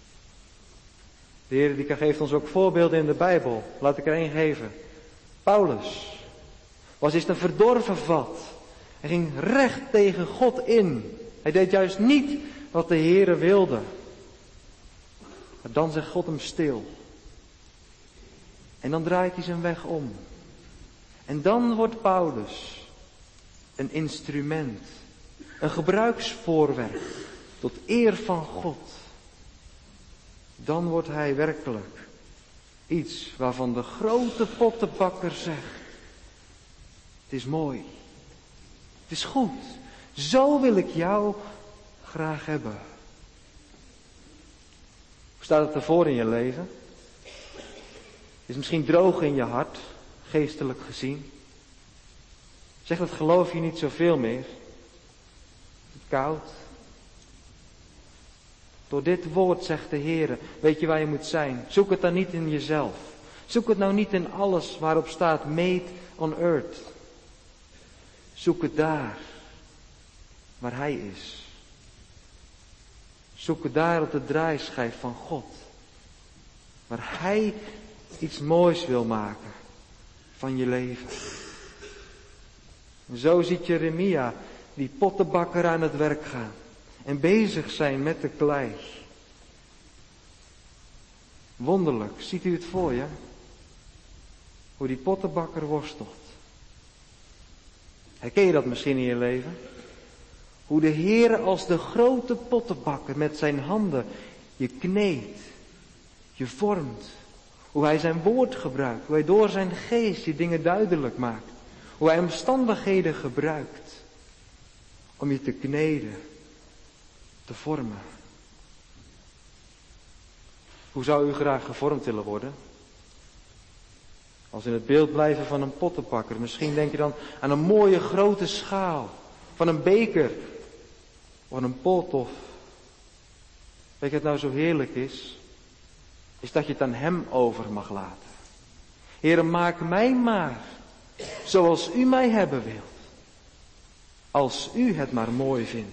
De Heere die geeft ons ook voorbeelden in de Bijbel. Laat ik er één geven. Paulus was eerst een verdorven vat. Hij ging recht tegen God in. Hij deed juist niet wat de Heere wilde. Maar dan zegt God hem stil. En dan draait hij zijn weg om. En dan wordt Paulus een instrument. Een gebruiksvoorwerp. Tot eer van God. Dan wordt hij werkelijk iets waarvan de grote pottenbakker zegt. Het is mooi. Het is goed. Zo wil ik jou graag hebben. Hoe staat het ervoor in je leven? Is misschien droog in je hart, geestelijk gezien. Zeg, dat geloof je niet zoveel meer. Koud. Door dit woord zegt de Heer, weet je waar je moet zijn? Zoek het dan niet in jezelf. Zoek het nou niet in alles waarop staat made on earth. Zoek het daar, waar Hij is. Zoek het daar op de draaischijf van God. Waar Hij iets moois wil maken van je leven. En zo ziet Jeremia die pottenbakker aan het werk gaan. En bezig zijn met de klei. Wonderlijk, ziet u het voor je? Hoe die pottenbakker worstelt. Herken je dat misschien in je leven? Hoe de Heer als de grote pottenbakker met zijn handen je kneedt, je vormt. Hoe Hij zijn woord gebruikt, hoe Hij door zijn geest je dingen duidelijk maakt. Hoe Hij omstandigheden gebruikt om je te kneden, te vormen. Hoe zou u graag gevormd willen worden? Als in het beeld blijven van een pottenbakker. Misschien denk je dan aan een mooie grote schaal. Van een beker. Of een pot of... Weet je wat nou zo heerlijk is? Is dat je het aan Hem over mag laten. Heere, maak mij maar zoals U mij hebben wilt. Als U het maar mooi vindt.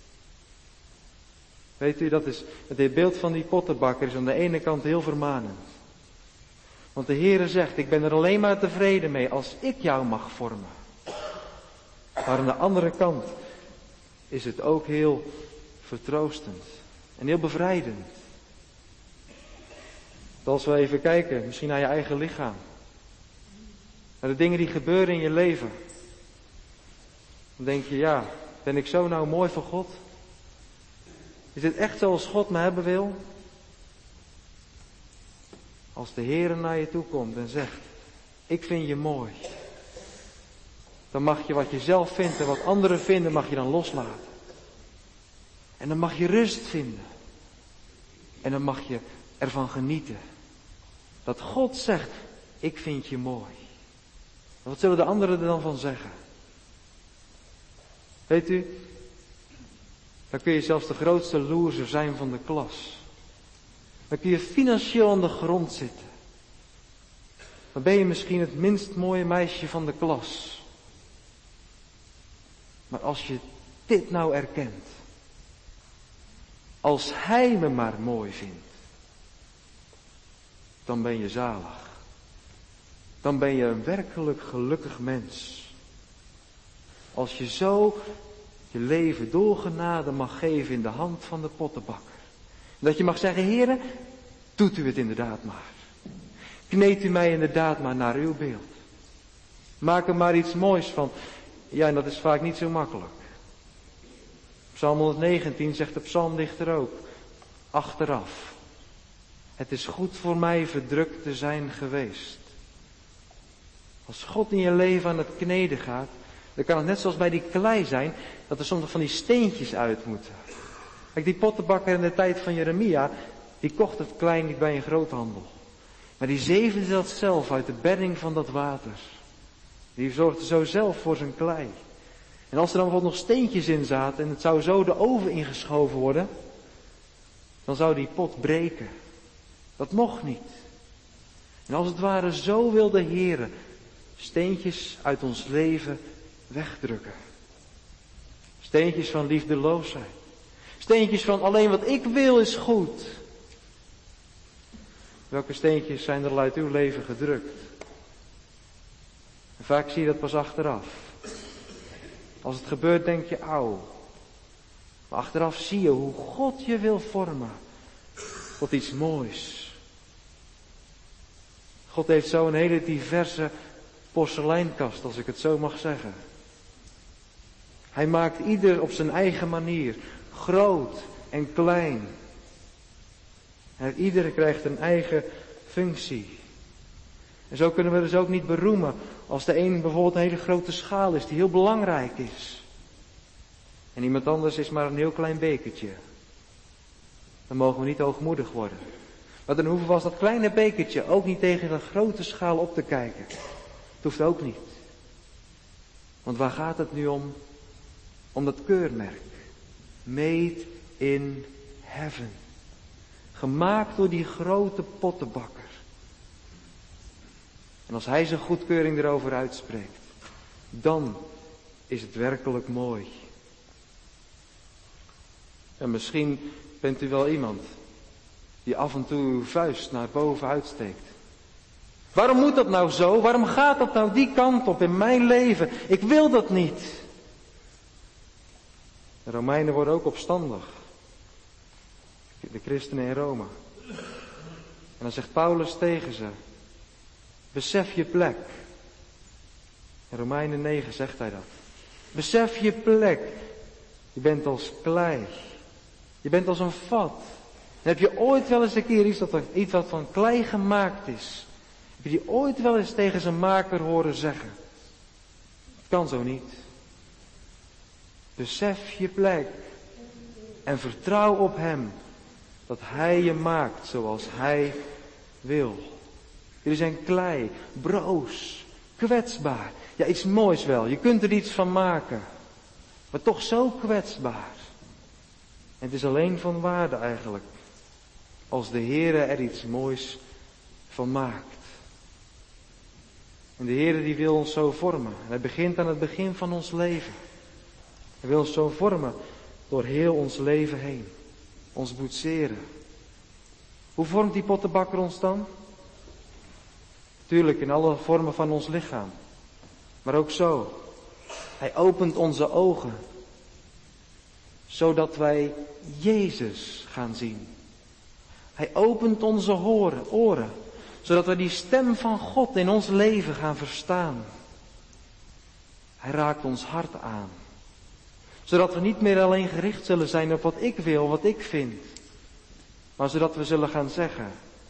Weet u, dat is het beeld van die pottenbakker is aan de ene kant heel vermanend. Want de Heere zegt, ik ben er alleen maar tevreden mee als ik jou mag vormen. Maar aan de andere kant is het ook heel vertroostend en heel bevrijdend. Als we even kijken, misschien naar je eigen lichaam. Naar de dingen die gebeuren in je leven. Dan denk je, ja, ben ik zo nou mooi voor God? Is dit echt zoals God me hebben wil? Als de Heer naar je toe komt en zegt, ik vind je mooi. Dan mag je wat je zelf vindt en wat anderen vinden, mag je dan loslaten. En dan mag je rust vinden. En dan mag je ervan genieten. Dat God zegt, ik vind je mooi. Wat zullen de anderen er dan van zeggen? Weet u, dan kun je zelfs de grootste loser zijn van de klas. Dan kun je financieel aan de grond zitten. Dan ben je misschien het minst mooie meisje van de klas. Maar als je dit nou erkent. Als Hij me maar mooi vindt. Dan ben je zalig. Dan ben je een werkelijk gelukkig mens. Als je zo je leven door genade mag geven in de hand van de pottenbakker. Dat je mag zeggen, Heere, doet u het inderdaad maar. Kneedt u mij inderdaad maar naar uw beeld. Maak er maar iets moois van. Ja, en dat is vaak niet zo makkelijk. Psalm 119 zegt de psalmdichter ook. Achteraf. Het is goed voor mij verdrukt te zijn geweest. Als God in je leven aan het kneden gaat, dan kan het net zoals bij die klei zijn, dat er soms nog van die steentjes uit moeten. Kijk, die pottenbakker in de tijd van Jeremia, die kocht het klei niet bij een groothandel. Maar die zeefde dat zelf uit de bedding van dat water. Die zorgde zo zelf voor zijn klei. En als er dan bijvoorbeeld nog steentjes in zaten en het zou zo de oven ingeschoven worden, dan zou die pot breken. Dat mocht niet. En als het ware zo wil de Heere steentjes uit ons leven wegdrukken. Steentjes van liefdeloosheid. Steentjes van alleen wat ik wil is goed. Welke steentjes zijn er al uit uw leven gedrukt? En vaak zie je dat pas achteraf. Als het gebeurt denk je, auw. Maar achteraf zie je hoe God je wil vormen. Tot iets moois. God heeft zo een hele diverse porseleinkast, als ik het zo mag zeggen. Hij maakt ieder op zijn eigen manier. Groot en klein. En ieder krijgt een eigen functie. En zo kunnen we dus ook niet beroemen als de een bijvoorbeeld een hele grote schaal is die heel belangrijk is. En iemand anders is maar een heel klein bekertje. Dan mogen we niet hoogmoedig worden. Maar dan hoeven we als dat kleine bekertje ook niet tegen de grote schaal op te kijken. Het hoeft ook niet. Want waar gaat het nu om? Om dat keurmerk. Made in heaven. Gemaakt door die grote pottenbakker. En als hij zijn goedkeuring erover uitspreekt, dan is het werkelijk mooi. En misschien bent u wel iemand die af en toe uw vuist naar boven uitsteekt. Waarom moet dat nou zo? Waarom gaat dat nou die kant op in mijn leven? Ik wil dat niet. De Romeinen worden ook opstandig. De christenen in Rome. En dan zegt Paulus tegen ze: besef je plek. In Romeinen 9 zegt hij dat. Besef je plek. Je bent als klei. Je bent als een vat. En heb je ooit wel eens een keer iets wat van klei gemaakt is? Heb je die ooit wel eens tegen zijn maker horen zeggen? Het kan zo niet. Besef je plek. En vertrouw op hem. Dat hij je maakt zoals hij wil. Jullie zijn klei, broos, kwetsbaar. Ja, iets moois wel. Je kunt er iets van maken. Maar toch zo kwetsbaar. En het is alleen van waarde eigenlijk. Als de Heere er iets moois van maakt. En de Heere die wil ons zo vormen. En hij begint aan het begin van ons leven. Hij wil ons zo vormen door heel ons leven heen. Ons boetseren. Hoe vormt die pottenbakker ons dan? Tuurlijk in alle vormen van ons lichaam. Maar ook zo. Hij opent onze ogen. Zodat wij Jezus gaan zien. Hij opent onze oren. Zodat we die stem van God in ons leven gaan verstaan. Hij raakt ons hart aan. Zodat we niet meer alleen gericht zullen zijn op wat ik wil, wat ik vind. Maar zodat we zullen gaan zeggen: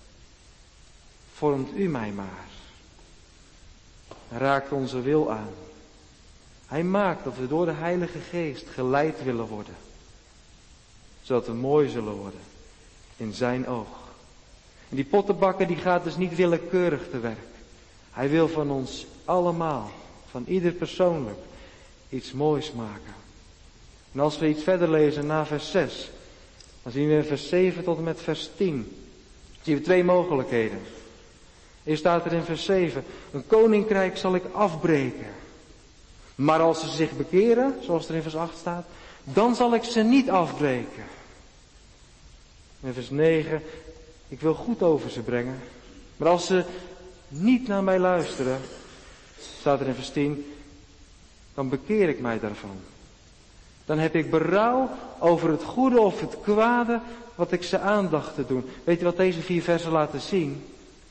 vormt u mij maar. Hij raakt onze wil aan. Hij maakt dat we door de Heilige Geest geleid willen worden. Zodat we mooi zullen worden in zijn oog. En die pottenbakker die gaat dus niet willekeurig te werk. Hij wil van ons allemaal, van ieder persoonlijk, iets moois maken. En als we iets verder lezen na vers 6, dan zien we in vers 7 tot en met vers 10. Zien we twee mogelijkheden. Eerst staat er in vers 7, een koninkrijk zal ik afbreken. Maar als ze zich bekeren, zoals er in vers 8 staat, dan zal ik ze niet afbreken. In vers 9, ik wil goed over ze brengen. Maar als ze niet naar mij luisteren, staat er in vers 10, dan bekeer ik mij daarvan. Dan heb ik berouw over het goede of het kwade wat ik ze aandacht te doen. Weet je wat deze 4 versen laten zien?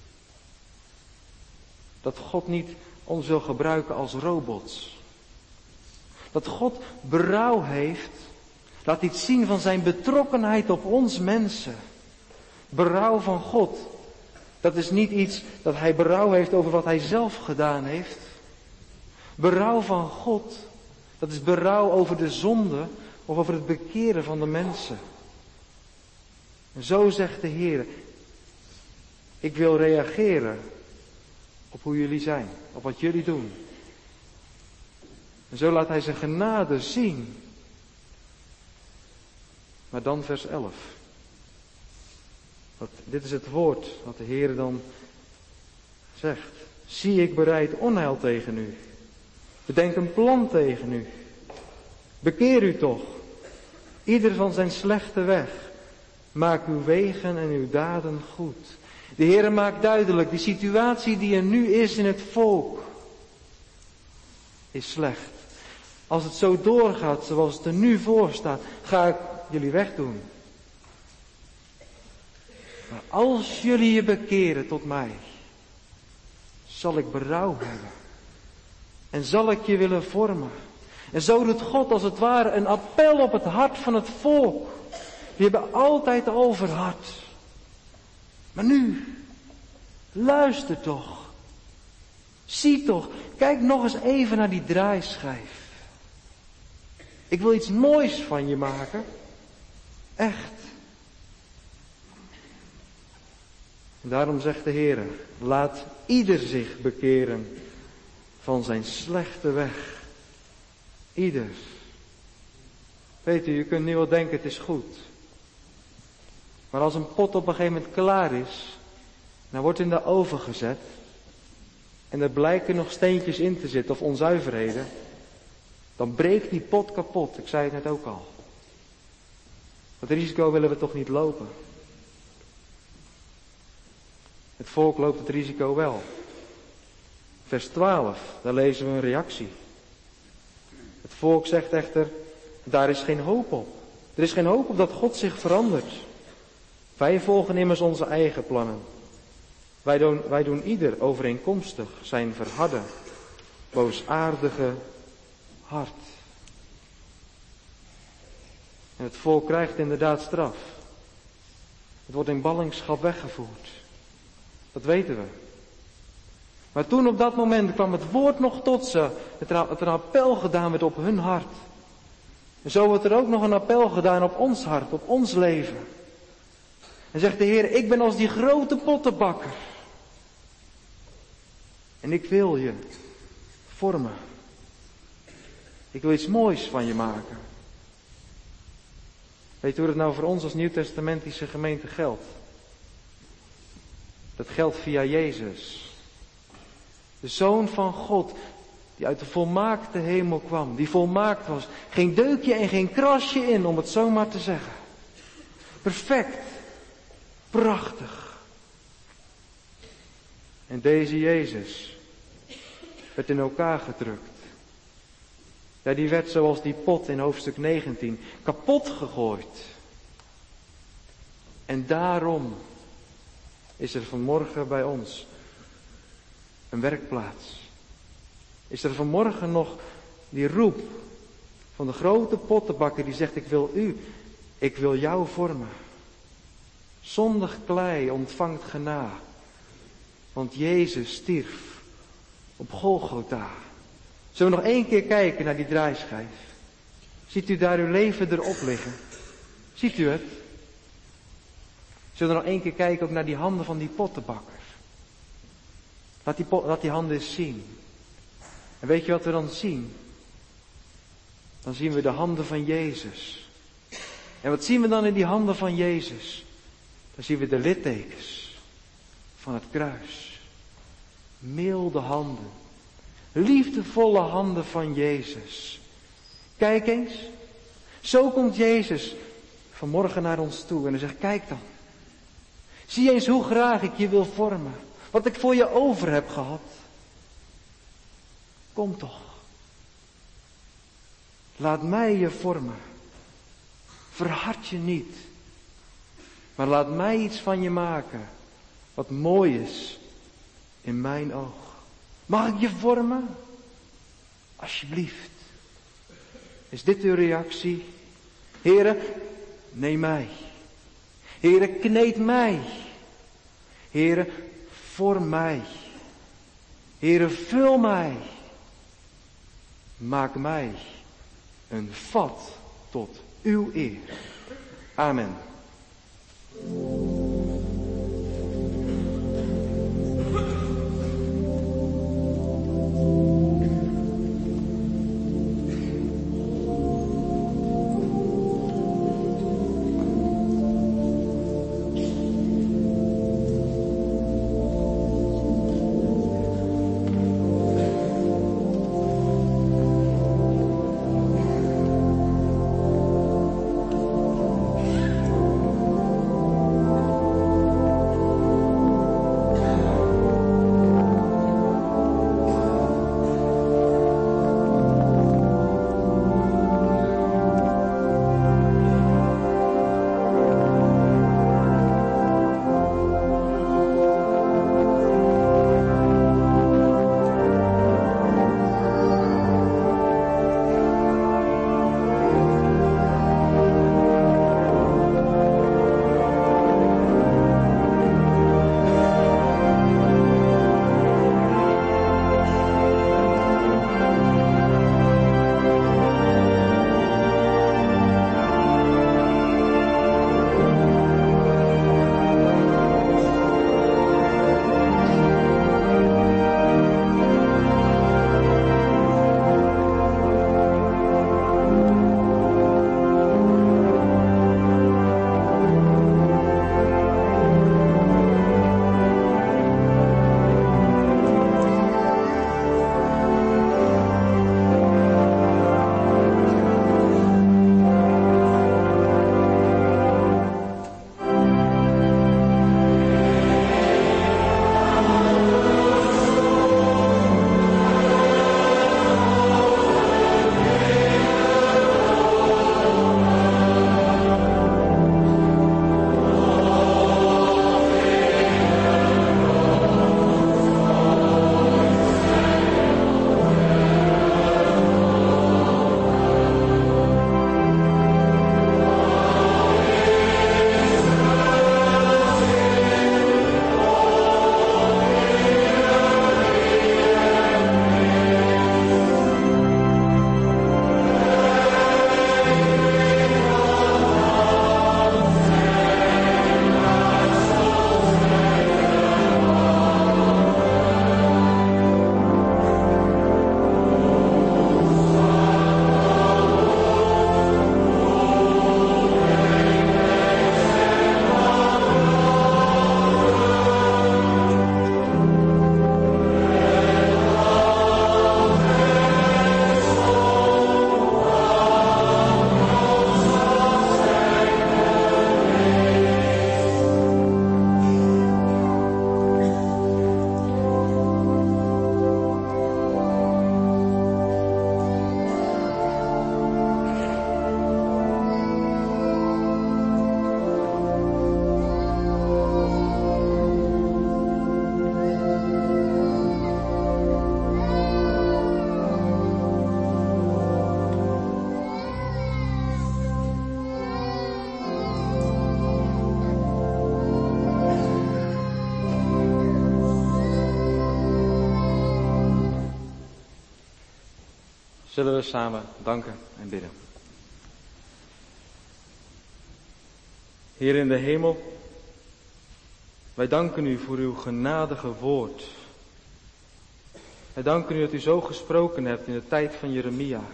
Dat God niet ons wil gebruiken als robots. Dat God berouw heeft, laat iets zien van zijn betrokkenheid op ons mensen. Berouw van God, dat is niet iets dat hij berouw heeft over wat hij zelf gedaan heeft. Berouw van God, dat is berouw over de zonde of over het bekeren van de mensen. En zo zegt de Heer, ik wil reageren op hoe jullie zijn, op wat jullie doen. En zo laat hij zijn genade zien. Maar dan vers 11. Dit is het woord wat de Heer dan zegt. Zie, ik bereid onheil tegen u. Bedenk een plan tegen u. Bekeer u toch. Ieder van zijn slechte weg. Maak uw wegen en uw daden goed. De Heer maakt duidelijk, die situatie die er nu is in het volk, is slecht. Als het zo doorgaat zoals het er nu voor staat, ga ik jullie wegdoen. Maar als jullie je bekeren tot mij, zal ik berouw hebben. En zal ik je willen vormen. En zo doet God als het ware een appel op het hart van het volk. Die hebben altijd al verhard. Maar nu, luister toch. Zie toch, kijk nog eens even naar die draaischijf. Ik wil iets moois van je maken. Echt. En daarom zegt de Heer, laat ieder zich bekeren van zijn slechte weg. Ieder. Weet u, je kunt nu wel denken het is goed. Maar als een pot op een gegeven moment klaar is, dan wordt in de oven gezet en er blijken nog steentjes in te zitten of onzuiverheden, dan breekt die pot kapot. Ik zei het net ook al. Dat risico willen we toch niet lopen. Het volk loopt het risico wel. Vers 12, daar lezen we een reactie. Het volk zegt echter, daar is geen hoop op. Er is geen hoop op dat God zich verandert. Wij volgen immers onze eigen plannen. Wij doen ieder overeenkomstig zijn verharde, boosaardige hart. En het volk krijgt inderdaad straf. Het wordt in ballingschap weggevoerd. Dat weten we. Maar toen op dat moment kwam het woord nog tot ze. Dat er een appel gedaan werd op hun hart. En zo wordt er ook nog een appel gedaan op ons hart, op ons leven. En zegt de Heer, ik ben als die grote pottenbakker. En ik wil je vormen. Ik wil iets moois van je maken. Weet je hoe het nou voor ons als nieuwtestamentische gemeente geldt? Dat geldt via Jezus. De Zoon van God, die uit de volmaakte hemel kwam, die volmaakt was. Geen deukje en geen krasje in, om het zo maar te zeggen. Perfect. Prachtig. En deze Jezus werd in elkaar gedrukt. Ja, die werd zoals die pot in hoofdstuk 19 kapot gegooid. En daarom is er vanmorgen bij ons een werkplaats. Is er vanmorgen nog die roep van de grote pottenbakker die zegt, ik wil jou vormen. Zondig klei ontvangt gena. Want Jezus stierf op Golgotha. Zullen we nog 1 keer kijken naar die draaischijf? Ziet u daar uw leven erop liggen? Ziet u het? Zullen we nog 1 keer kijken ook naar die handen van die pottenbakker? Laat die handen eens zien. En weet je wat we dan zien? Dan zien we de handen van Jezus. En wat zien we dan in die handen van Jezus? Dan zien we de littekens van het kruis. Milde handen. Liefdevolle handen van Jezus. Kijk eens. Zo komt Jezus vanmorgen naar ons toe. En hij zegt, kijk dan. Zie eens hoe graag ik je wil vormen. Wat ik voor je over heb gehad. Kom toch. Laat mij je vormen. Verhard je niet. Maar laat mij iets van je maken. Wat mooi is. In mijn oog. Mag ik je vormen? Alsjeblieft. Is dit uw reactie? Heere, neem mij. Heere, kneed mij. Heere, vorm mij. Heere, vul mij. Maak mij een vat tot uw eer. Amen. Zullen we samen danken en bidden. Heer in de hemel, wij danken u voor uw genadige woord. Wij danken u dat u zo gesproken hebt in de tijd van Jeremia.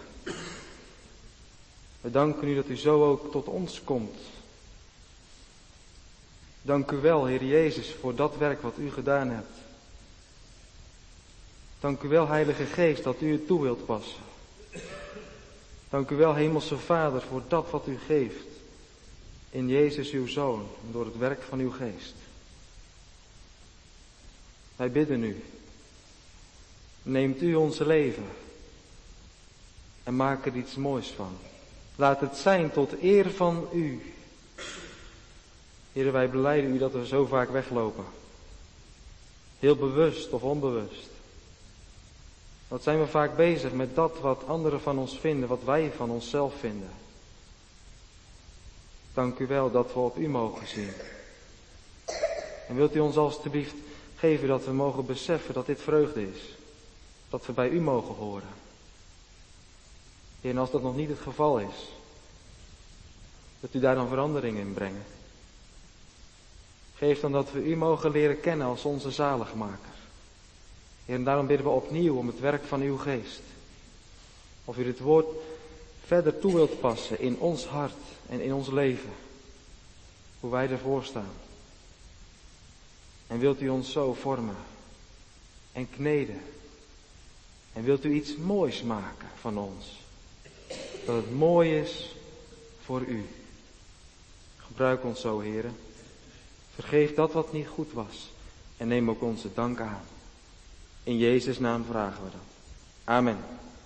Wij danken u dat u zo ook tot ons komt. Dank u wel, Heer Jezus, voor dat werk wat u gedaan hebt. Dank u wel, Heilige Geest, dat u het toe wilt passen. Dank u wel, Hemelse Vader, voor dat wat u geeft. In Jezus uw Zoon en door het werk van uw Geest. Wij bidden u. Neemt u ons leven en maak er iets moois van. Laat het zijn tot eer van u. Heer, wij belijden u dat we zo vaak weglopen. Heel bewust of onbewust. Wat zijn we vaak bezig met dat wat anderen van ons vinden, wat wij van onszelf vinden. Dank u wel dat we op u mogen zien. En wilt u ons alstublieft geven dat we mogen beseffen dat dit vreugde is. Dat we bij u mogen horen. Heer, en als dat nog niet het geval is, dat u daar dan verandering in brengt. Geef dan dat we u mogen leren kennen als onze zaligmaker. Heer, en daarom bidden we opnieuw om het werk van uw Geest. Of u dit woord verder toe wilt passen in ons hart en in ons leven. Hoe wij ervoor staan. En wilt u ons zo vormen en kneden. En wilt u iets moois maken van ons. Dat het mooi is voor u. Gebruik ons zo, Heere. Vergeef dat wat niet goed was. En neem ook onze dank aan. In Jezus' naam vragen we dat. Amen.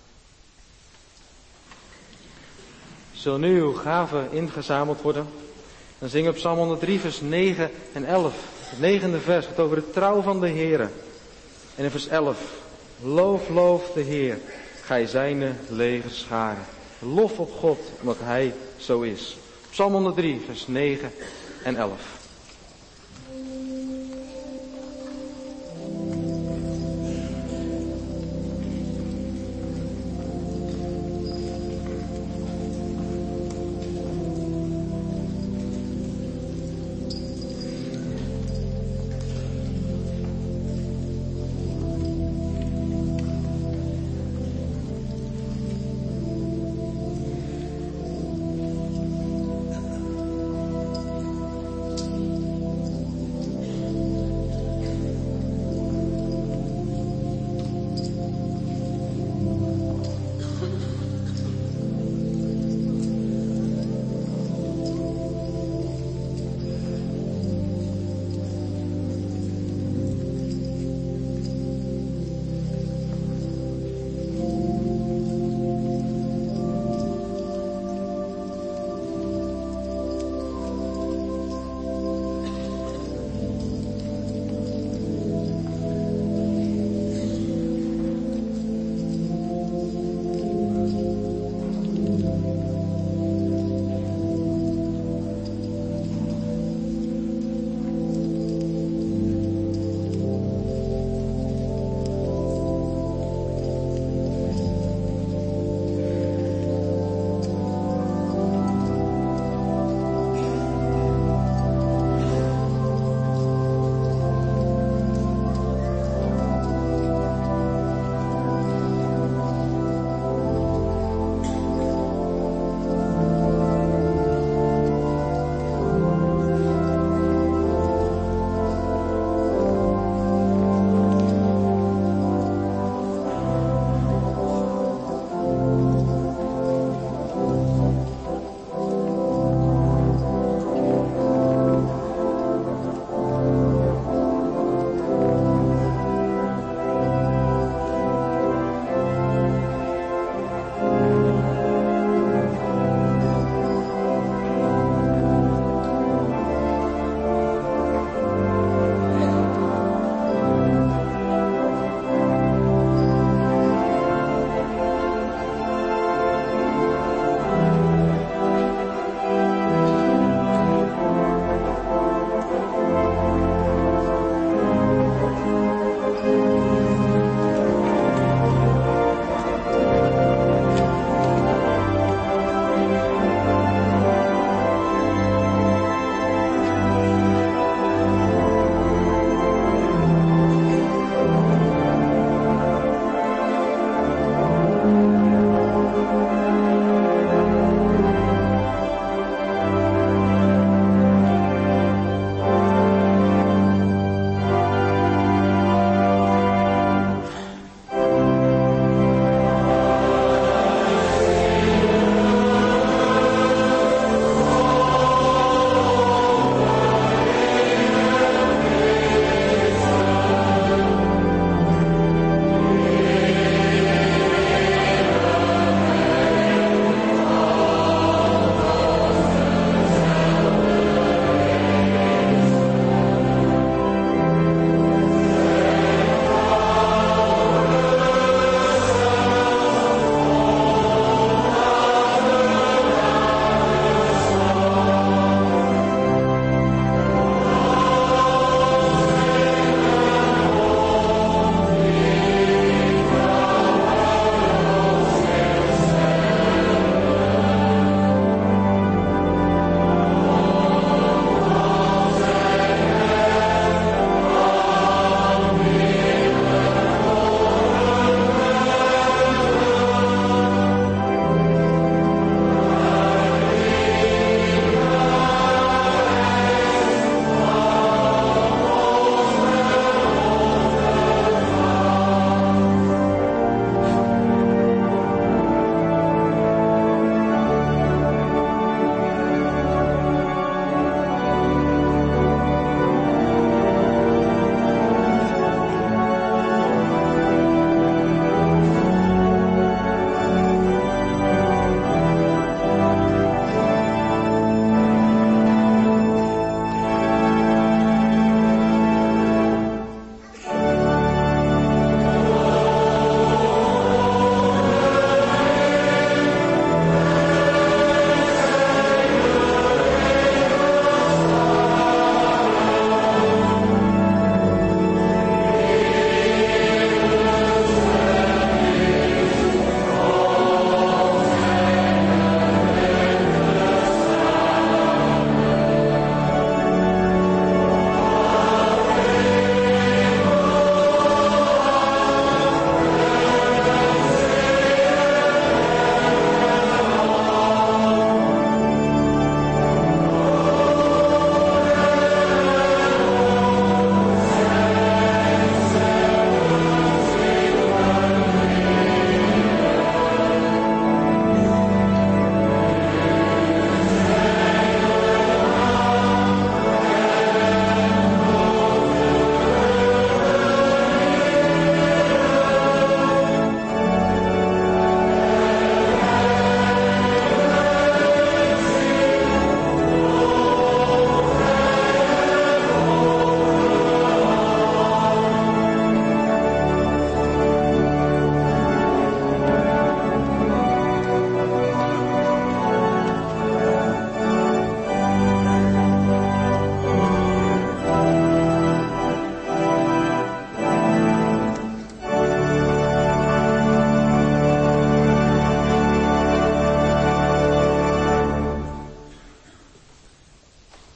Zullen nu uw gaven ingezameld worden? Dan zingen we Psalm 103 vers 9 en 11. Het 9e vers gaat over de trouw van de Heere. En in vers 11. Loof, loof de Heer, gij zijne legerscharen. Lof op God, omdat hij zo is. Psalm 103 vers 9 en 11.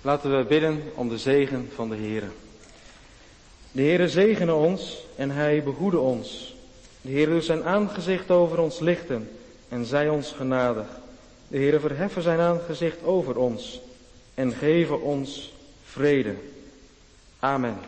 Laten we bidden om de zegen van de Heere. De Heere zegene ons en hij behoede ons. De Heere doet zijn aangezicht over ons lichten en zij ons genadig. De Heere verheffen zijn aangezicht over ons en geven ons vrede. Amen.